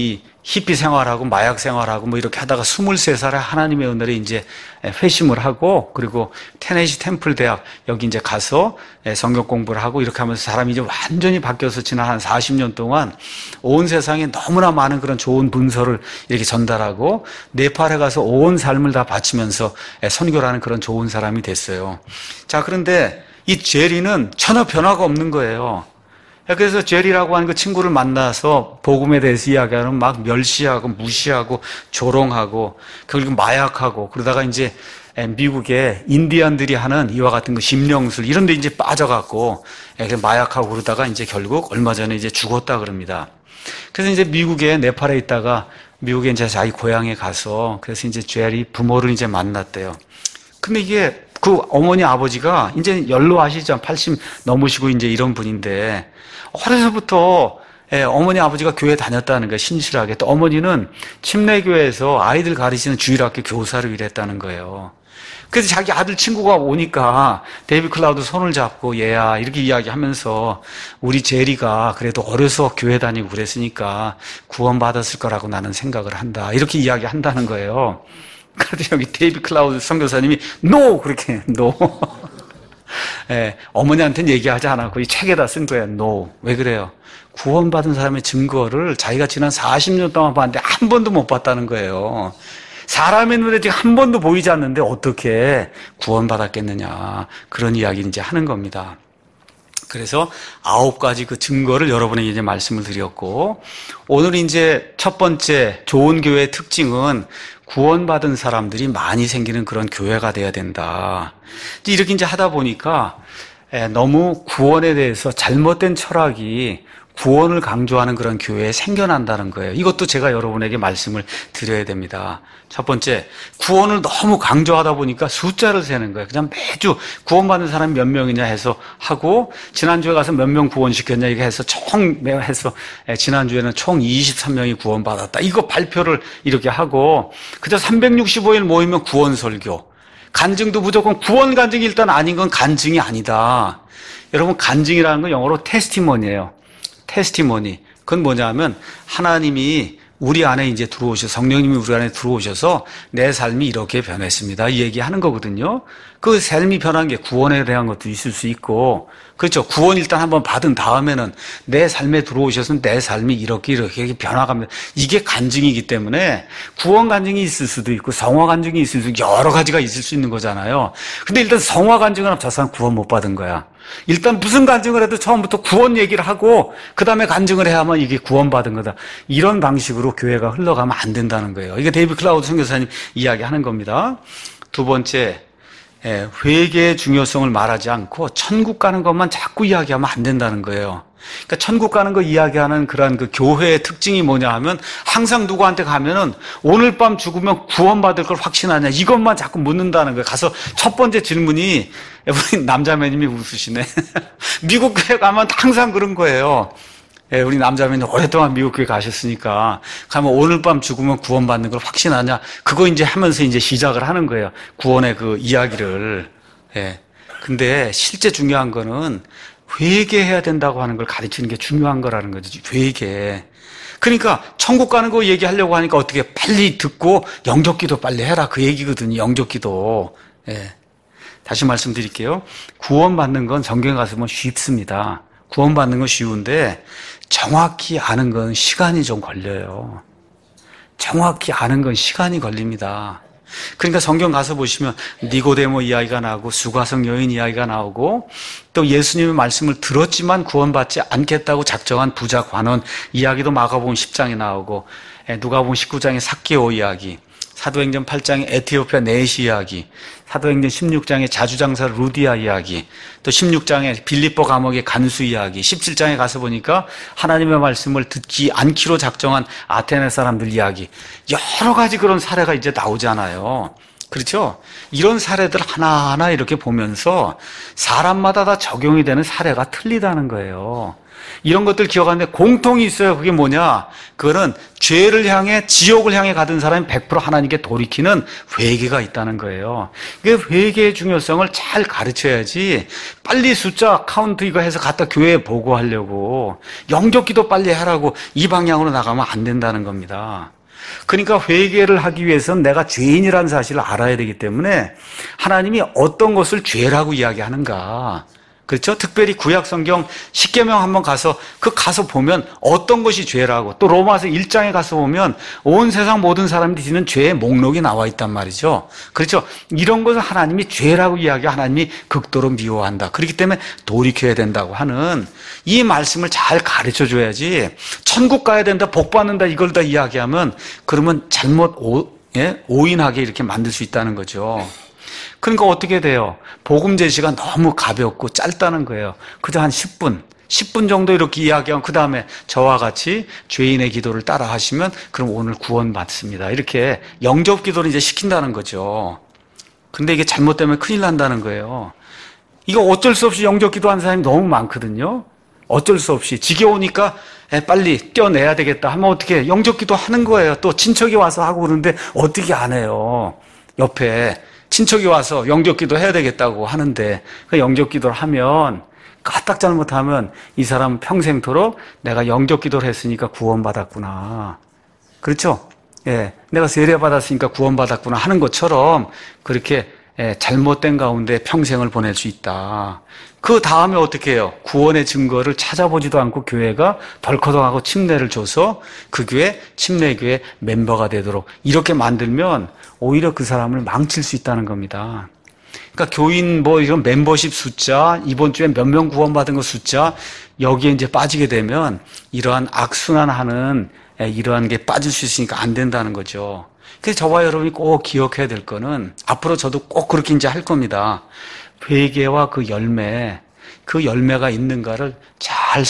히피 생활하고 마약 생활하고 뭐 이렇게 하다가 스물세 살에 하나님의 은혜로 이제 회심을 하고, 그리고 테네시 템플 대학 여기 이제 가서 성경 공부를 하고 이렇게 하면서 사람이 이제 완전히 바뀌어서 지난 한 사십 년 동안 온 세상에 너무나 많은 그런 좋은 문서를 이렇게 전달하고 네팔에 가서 온 삶을 다 바치면서 선교를 하는 그런 좋은 사람이 됐어요. 자, 그런데 이 제리는 전혀 변화가 없는 거예요. 그래서 제리라고 하는 그 친구를 만나서 복음에 대해서 이야기하면 막 멸시하고 무시하고 조롱하고 그리고 마약하고, 그러다가 이제 미국의 인디언들이 하는 이와 같은 그 심령술 이런 데 이제 빠져갖고 마약하고 그러다가 이제 결국 얼마 전에 이제 죽었다 그럽니다. 그래서 이제 미국에 네팔에 있다가 미국에 이제 자기 고향에 가서 그래서 이제 제리 부모를 이제 만났대요. 근데 이게 그 어머니 아버지가 이제 연로하시죠. 팔십 넘으시고 이제 이런 분인데 어려서부터 예, 어머니 아버지가 교회 다녔다는 거예요. 신실하게. 또 어머니는 침례교회에서 아이들 가르치는 주일학교 교사로 일했다는 거예요. 그래서 자기 아들 친구가 오니까 데이비 클라우드 손을 잡고 얘야 이렇게 이야기하면서 우리 제리가 그래도 어려서 교회 다니고 그랬으니까 구원받았을 거라고 나는 생각을 한다. 이렇게 이야기한다는 거예요. 그런데 여기 데이비 클라우드 선교사님이 NO! 그렇게 NO. 예, 어머니한테는 얘기하지 않았고 이 책에다 쓴 거예요. NO. 왜 그래요? 구원받은 사람의 증거를 자기가 지난 사십 년 동안 봤는데 한 번도 못 봤다는 거예요. 사람의 눈에 지금 한 번도 보이지 않는데 어떻게 구원받았겠느냐. 그런 이야기를 이제 하는 겁니다. 그래서 아홉 가지 그 증거를 여러분에게 이제 말씀을 드렸고, 오늘 이제 첫 번째 좋은 교회의 특징은 구원받은 사람들이 많이 생기는 그런 교회가 돼야 된다. 이렇게 이제 하다 보니까 너무 구원에 대해서 잘못된 철학이 구원을 강조하는 그런 교회에 생겨난다는 거예요. 이것도 제가 여러분에게 말씀을 드려야 됩니다. 첫 번째, 구원을 너무 강조하다 보니까 숫자를 세는 거예요. 그냥 매주 구원받는 사람이 몇 명이냐 해서 하고, 지난주에 가서 몇 명 구원시켰냐 이렇게 해서 총 해서 지난주에는 총 이십삼 명이 구원받았다. 이거 발표를 이렇게 하고, 그저 삼백육십오 일 모이면 구원 설교. 간증도 무조건 구원 간증이 일단 아닌 건 간증이 아니다. 여러분, 간증이라는 건 영어로 테스티모니예요. 테스티모니. 그건 뭐냐면 하나님이 우리 안에 이제 들어오셔서, 성령님이 우리 안에 들어오셔서 내 삶이 이렇게 변했습니다. 이 얘기하는 거거든요. 그 삶이 변한 게 구원에 대한 것도 있을 수 있고, 그렇죠. 구원 일단 한번 받은 다음에는 내 삶에 들어오셔서 내 삶이 이렇게 이렇게 변화갑니다. 이게 간증이기 때문에 구원 간증이 있을 수도 있고 성화 간증이 있을 수도 있고 여러 가지가 있을 수 있는 거잖아요. 근데 일단 성화 간증은 하면 저 사람 구원 못 받은 거야. 일단 무슨 간증을 해도 처음부터 구원 얘기를 하고 그 다음에 간증을 해야만 이게 구원받은 거다. 이런 방식으로 교회가 흘러가면 안 된다는 거예요. 이게 데이비 클라우드 선교사님 이야기하는 겁니다. 두 번째, 회개의 중요성을 말하지 않고 천국 가는 것만 자꾸 이야기하면 안 된다는 거예요. 그러니까 천국 가는 거 이야기하는 그러한 그 교회의 특징이 뭐냐 하면 항상 누구한테 가면은 오늘 밤 죽으면 구원받을 걸 확신하냐 이것만 자꾸 묻는다는 거예요. 가서 첫 번째 질문이, 우리 남자매님이 웃으시네. 미국 교회 가면 항상 그런 거예요. 예, 우리 남자매님 오랫동안 미국 교회 가셨으니까 가면 오늘 밤 죽으면 구원받는 걸 확신하냐 그거 이제 하면서 이제 시작을 하는 거예요. 구원의 그 이야기를. 예. 근데 실제 중요한 거는 회개해야 된다고 하는 걸 가르치는 게 중요한 거라는 거죠. 회개. 그러니까 천국 가는 거 얘기하려고 하니까 어떻게 빨리 듣고 영접기도 빨리 해라 그 얘기거든요. 영접기도. 예. 다시 말씀드릴게요. 구원받는 건 성경에 가서 보면 쉽습니다. 구원받는 건 쉬운데 정확히 아는 건 시간이 좀 걸려요. 정확히 아는 건 시간이 걸립니다. 그러니까 성경 가서 보시면 니고데모 이야기가 나오고 수가성 여인 이야기가 나오고 또 예수님의 말씀을 들었지만 구원받지 않겠다고 작정한 부자 관원 이야기도 마가복음 십 장에 나오고 누가복음 십구 장의 삭개오 이야기, 사도행전 팔 장의 에티오피아 네시 이야기, 사도행전 십육 장의 자주장사 루디아 이야기, 또 십육 장의 빌립보 감옥의 간수 이야기, 십칠 장에 가서 보니까 하나님의 말씀을 듣지 않기로 작정한 아테네 사람들 이야기, 여러 가지 그런 사례가 이제 나오잖아요. 그렇죠? 이런 사례들 하나하나 이렇게 보면서 사람마다 다 적용이 되는 사례가 틀리다는 거예요. 이런 것들 기억하는데 공통이 있어요. 그게 뭐냐? 그거는 죄를 향해, 지옥을 향해 가던 사람이 백 퍼센트 하나님께 돌이키는 회개가 있다는 거예요. 그 회개의 중요성을 잘 가르쳐야지 빨리 숫자 카운트 이거 해서 갖다 교회에 보고하려고 영접 기도 빨리 하라고 이 방향으로 나가면 안 된다는 겁니다. 그러니까 회개를 하기 위해서는 내가 죄인이라는 사실을 알아야 되기 때문에 하나님이 어떤 것을 죄라고 이야기하는가, 그렇죠? 특별히 구약 성경 십계명 한번 가서 그 가서 보면 어떤 것이 죄라고, 또 로마서 일 장에 가서 보면 온 세상 모든 사람들이 지는 죄의 목록이 나와 있단 말이죠. 그렇죠? 이런 것을 하나님이 죄라고 이야기, 하나님이 극도로 미워한다. 그렇기 때문에 돌이켜야 된다고 하는 이 말씀을 잘 가르쳐 줘야지, 천국 가야 된다, 복 받는다 이걸 다 이야기하면 그러면 잘못 오, 예? 오인하게 이렇게 만들 수 있다는 거죠. 그러니까 어떻게 돼요? 복음 제시가 너무 가볍고 짧다는 거예요. 그저 한 십 분, 십 분 정도 이렇게 이야기하면 그 다음에 저와 같이 죄인의 기도를 따라 하시면 그럼 오늘 구원 받습니다. 이렇게 영접 기도를 이제 시킨다는 거죠. 근데 이게 잘못되면 큰일 난다는 거예요. 이거 어쩔 수 없이 영접 기도하는 사람이 너무 많거든요. 어쩔 수 없이 지겨우니까 빨리 떼어내야 되겠다 하면 어떻게 영접 기도 하는 거예요. 또 친척이 와서 하고 그러는데 어떻게 안 해요. 옆에 친척이 와서 영접기도 해야 되겠다고 하는데 그 영접기도를 하면 까딱 잘못하면 이 사람은 평생토록 내가 영접기도를 했으니까 구원받았구나. 그렇죠? 예, 내가 세례받았으니까 구원받았구나 하는 것처럼 그렇게 예, 잘못된 가운데 평생을 보낼 수 있다. 그 다음에 어떻게 해요? 구원의 증거를 찾아보지도 않고 교회가 덜커덩하고 침례를 줘서 그 교회, 침례교회 멤버가 되도록 이렇게 만들면 오히려 그 사람을 망칠 수 있다는 겁니다. 그러니까 교인 뭐 이런 멤버십 숫자, 이번 주에 몇 명 구원받은 거 숫자, 여기에 이제 빠지게 되면 이러한 악순환하는 이러한 게 빠질 수 있으니까 안 된다는 거죠. 그래서 저와 여러분이 꼭 기억해야 될 거는 앞으로 저도 꼭 그렇게 이제 할 겁니다. 회개와 그 열매, 그 열매가 있는가를 잘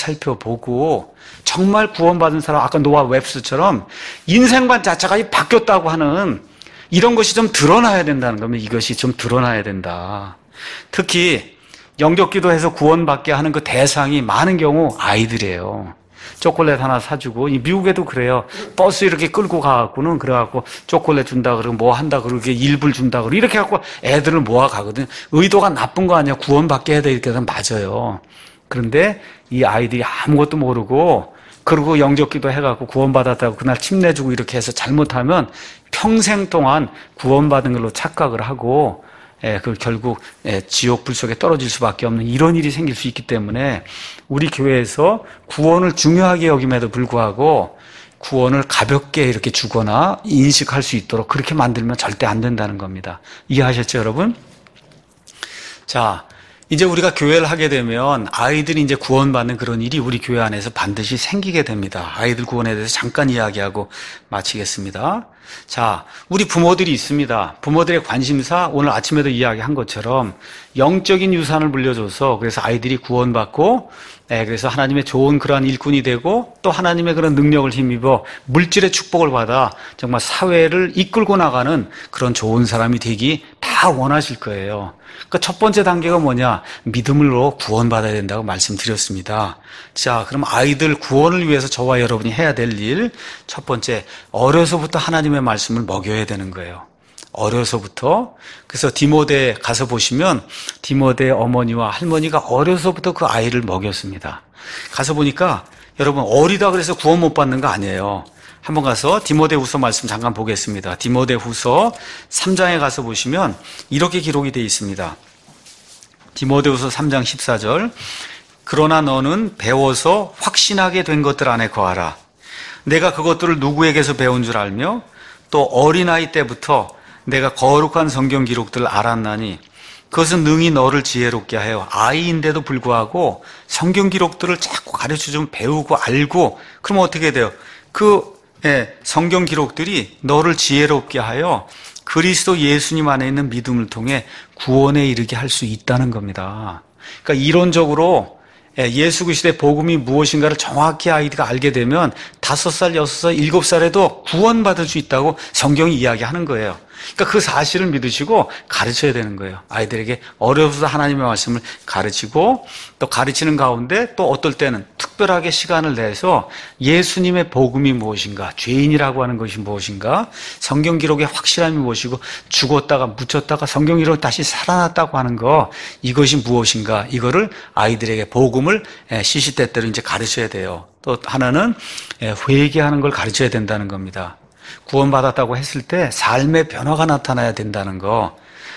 살펴보고 정말 구원받은 사람, 아까 노아 웹스처럼 인생관 자체가 바뀌었다고 하는 이런 것이 좀 드러나야 된다는 겁니다. 이것이 좀 드러나야 된다. 특히 영접기도해서 구원받게 하는 그 대상이 많은 경우 아이들이에요. 초콜릿 하나 사주고, 미국에도 그래요. 버스 이렇게 끌고 가갖고는 그래갖고 초콜릿 준다 그러고 뭐 한다 그러고 일불 준다 그러고 이렇게 갖고 애들을 모아 가거든. 의도가 나쁜 거 아니야. 구원받게 해야 돼. 이렇게 해서 맞아요. 그런데 이 아이들이 아무것도 모르고 그리고 영접기도 해갖고 구원받았다고 그날 침 내주고 이렇게 해서 잘못하면 평생 동안 구원받은 걸로 착각을 하고 예, 그 결국 예, 지옥 불 속에 떨어질 수밖에 없는 이런 일이 생길 수 있기 때문에 우리 교회에서 구원을 중요하게 여김에도 불구하고 구원을 가볍게 이렇게 주거나 인식할 수 있도록 그렇게 만들면 절대 안 된다는 겁니다. 이해하셨죠, 여러분? 자, 이제 우리가 교회를 하게 되면 아이들이 이제 구원받는 그런 일이 우리 교회 안에서 반드시 생기게 됩니다. 아이들 구원에 대해서 잠깐 이야기하고 마치겠습니다. 자, 우리 부모들이 있습니다. 부모들의 관심사, 오늘 아침에도 이야기한 것처럼 영적인 유산을 물려줘서 그래서 아이들이 구원받고 네, 그래서 하나님의 좋은 그러한 일꾼이 되고 또 하나님의 그런 능력을 힘입어 물질의 축복을 받아 정말 사회를 이끌고 나가는 그런 좋은 사람이 되기 다 원하실 거예요. 그러니까 첫 번째 단계가 뭐냐? 믿음으로 구원받아야 된다고 말씀드렸습니다. 자, 그럼 아이들 구원을 위해서 저와 여러분이 해야 될 일, 첫 번째, 어려서부터 하나님의 말씀을 먹여야 되는 거예요. 어려서부터. 그래서 디모데 가서 보시면 디모데 어머니와 할머니가 어려서부터 그 아이를 먹였습니다. 가서 보니까 여러분 어리다 그래서 구원 못 받는 거 아니에요. 한번 가서 디모데후서 말씀 잠깐 보겠습니다. 디모데후서 삼 장에 가서 보시면 이렇게 기록이 되어 있습니다. 디모데후서 삼 장 십사 절. 그러나 너는 배워서 확신하게 된 것들 안에 거하라. 내가 그것들을 누구에게서 배운 줄 알며 또 어린아이 때부터 내가 거룩한 성경 기록들을 알았나니 그것은 능히 너를 지혜롭게 하여 아이인데도 불구하고 성경 기록들을 자꾸 가르쳐주면 배우고 알고 그러면 어떻게 돼요? 그 예, 성경 기록들이 너를 지혜롭게 하여 그리스도 예수님 안에 있는 믿음을 통해 구원에 이르게 할 수 있다는 겁니다. 그러니까 이론적으로 예수 그리스도의 복음이 무엇인가를 정확히 아이들이 알게 되면 다섯 살, 여섯 살, 일곱 살에도 구원받을 수 있다고 성경이 이야기하는 거예요. 그러니까 그 사실을 믿으시고 가르쳐야 되는 거예요. 아이들에게 어려서도 하나님의 말씀을 가르치고 또 가르치는 가운데 또 어떨 때는 특별하게 시간을 내서 예수님의 복음이 무엇인가, 죄인이라고 하는 것이 무엇인가, 성경 기록의 확실함이 무엇이고 죽었다가 묻혔다가 성경 기록 다시 살아났다고 하는 거, 이것이 무엇인가, 이거를 아이들에게 복음을 시시때때로 이제 가르쳐야 돼요. 또 하나는 회개하는 걸 가르쳐야 된다는 겁니다. 구원받았다고 했을 때 삶의 변화가 나타나야 된다는 거,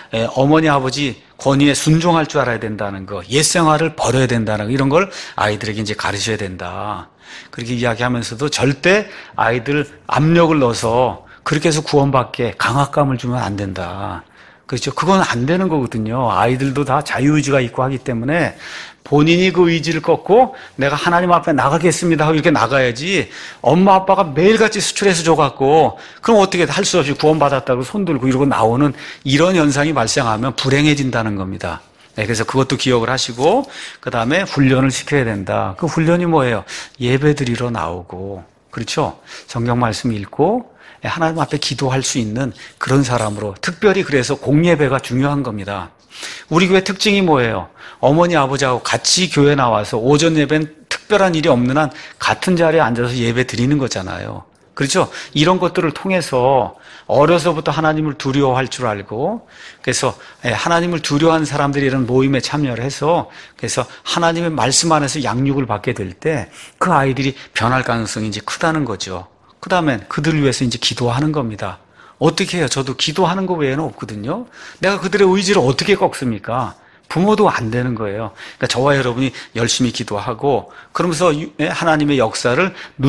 어머니 아버지 권위에 순종할 줄 알아야 된다는 거, 옛 생활을 버려야 된다는 거, 이런 걸 아이들에게 이제 가르쳐야 된다. 그렇게 이야기하면서도 절대 아이들 압력을 넣어서 그렇게 해서 구원받게 강압감을 주면 안 된다. 그렇죠? 그건 안 되는 거거든요. 아이들도 다 자유의지가 있고 하기 때문에 본인이 그 의지를 꺾고 내가 하나님 앞에 나가겠습니다 하고 이렇게 나가야지, 엄마 아빠가 매일같이 수출해서 줘갖고 그럼 어떻게 할 수 없이 구원받았다고 손들고 이러고 나오는 이런 현상이 발생하면 불행해진다는 겁니다. 네, 그래서 그것도 기억을 하시고 그 다음에 훈련을 시켜야 된다. 그 훈련이 뭐예요? 예배 드리러 나오고, 그렇죠? 성경 말씀 읽고 하나님 앞에 기도할 수 있는 그런 사람으로, 특별히 그래서 공예배가 중요한 겁니다. 우리 교회 특징이 뭐예요? 어머니 아버지하고 같이 교회 나와서 오전 예배는 특별한 일이 없는 한 같은 자리에 앉아서 예배 드리는 거잖아요. 그렇죠? 이런 것들을 통해서 어려서부터 하나님을 두려워할 줄 알고, 그래서 하나님을 두려워하는 사람들이 이런 모임에 참여를 해서, 그래서 하나님의 말씀 안에서 양육을 받게 될 때 그 아이들이 변할 가능성이 이제 크다는 거죠. 그 다음엔 그들을 위해서 이제 기도하는 겁니다. 어떻게 해요? 저도 기도하는 거 외에는 없거든요. 내가 그들의 의지를 어떻게 꺾습니까? 부모도 안 되는 거예요. 그러니까 저와 여러분이 열심히 기도하고 그러면서 하나님의 역사를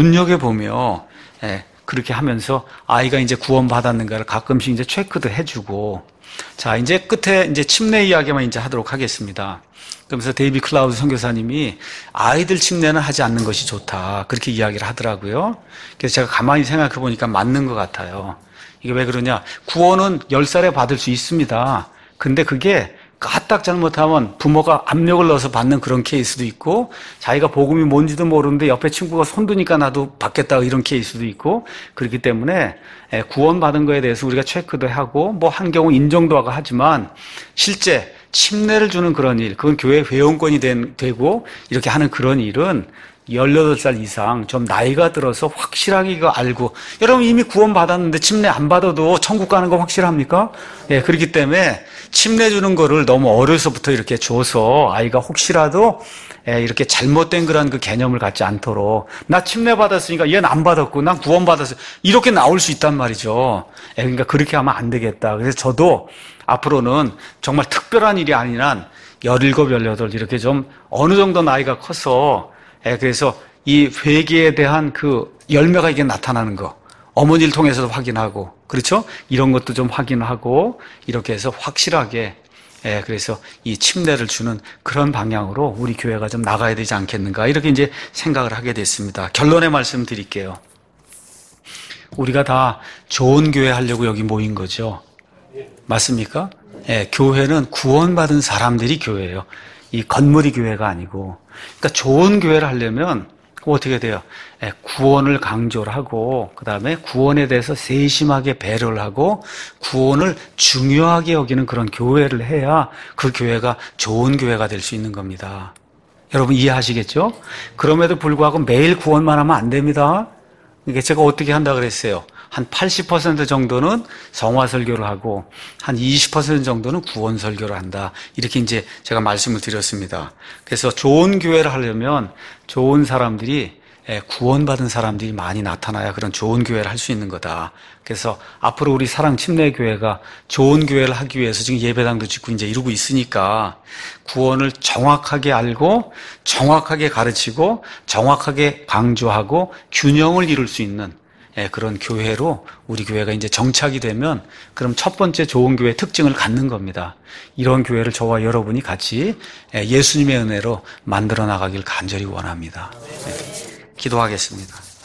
눈여겨보며 그렇게 하면서 아이가 이제 구원받았는가를 가끔씩 이제 체크도 해주고, 자, 이제 끝에 이제 침례 이야기만 이제 하도록 하겠습니다. 그러면서 데이비 클라우드 선교사님이 아이들 침례는 하지 않는 것이 좋다, 그렇게 이야기를 하더라고요. 그래서 제가 가만히 생각해 보니까 맞는 것 같아요. 이게 왜 그러냐? 구원은 열 살에 받을 수 있습니다. 근데 그게 까딱 잘못하면 부모가 압력을 넣어서 받는 그런 케이스도 있고, 자기가 복음이 뭔지도 모르는데 옆에 친구가 손드니까 나도 받겠다 이런 케이스도 있고, 그렇기 때문에 구원받은 거에 대해서 우리가 체크도 하고 뭐 한 경우 인정도 하고 하지만, 실제 침례를 주는 그런 일, 그건 교회 회원권이 된, 되고 이렇게 하는 그런 일은 열여덟 살 이상 좀 나이가 들어서 확실하게 이거 알고, 여러분 이미 구원받았는데 침례 안 받아도 천국 가는 거 확실합니까? 예, 그렇기 때문에 침례 주는 거를 너무 어려서부터 이렇게 줘서 아이가 혹시라도 예, 이렇게 잘못된 그런 그 개념을 갖지 않도록, 나 침례 받았으니까 얘는 안 받았고 난 구원받았어, 이렇게 나올 수 있단 말이죠. 예, 그러니까 그렇게 하면 안 되겠다. 그래서 저도 앞으로는 정말 특별한 일이 아닌 한 열일곱, 열여덟 이렇게 좀 어느 정도 나이가 커서, 예, 그래서 이 회개에 대한 그 열매가 이게 나타나는 거, 어머니를 통해서도 확인하고, 그렇죠? 이런 것도 좀 확인하고, 이렇게 해서 확실하게, 예, 그래서 이 침례를 주는 그런 방향으로 우리 교회가 좀 나가야 되지 않겠는가, 이렇게 이제 생각을 하게 됐습니다. 결론의 말씀 드릴게요. 우리가 다 좋은 교회 하려고 여기 모인 거죠. 맞습니까? 예, 교회는 구원받은 사람들이 교회예요. 이 건물이 교회가 아니고. 그러니까 좋은 교회를 하려면 어떻게 돼요? 예, 구원을 강조를 하고, 그 다음에 구원에 대해서 세심하게 배려를 하고 구원을 중요하게 여기는 그런 교회를 해야 그 교회가 좋은 교회가 될 수 있는 겁니다. 여러분 이해하시겠죠? 그럼에도 불구하고 매일 구원만 하면 안 됩니다. 이게 제가 어떻게 한다 그랬어요? 한 팔십 퍼센트 정도는 성화 설교를 하고 한 이십 퍼센트 정도는 구원 설교를 한다, 이렇게 이제 제가 말씀을 드렸습니다. 그래서 좋은 교회를 하려면 좋은 사람들이, 구원받은 사람들이 많이 나타나야 그런 좋은 교회를 할 수 있는 거다. 그래서 앞으로 우리 사랑 침례교회가 좋은 교회를 하기 위해서 지금 예배당도 짓고 이제 이러고 있으니까 구원을 정확하게 알고 정확하게 가르치고 정확하게 강조하고 균형을 이룰 수 있는 그런 교회로 우리 교회가 이제 정착이 되면, 그럼 첫 번째 좋은 교회의 특징을 갖는 겁니다. 이런 교회를 저와 여러분이 같이 예수님의 은혜로 만들어 나가길 간절히 원합니다. 네. 기도하겠습니다.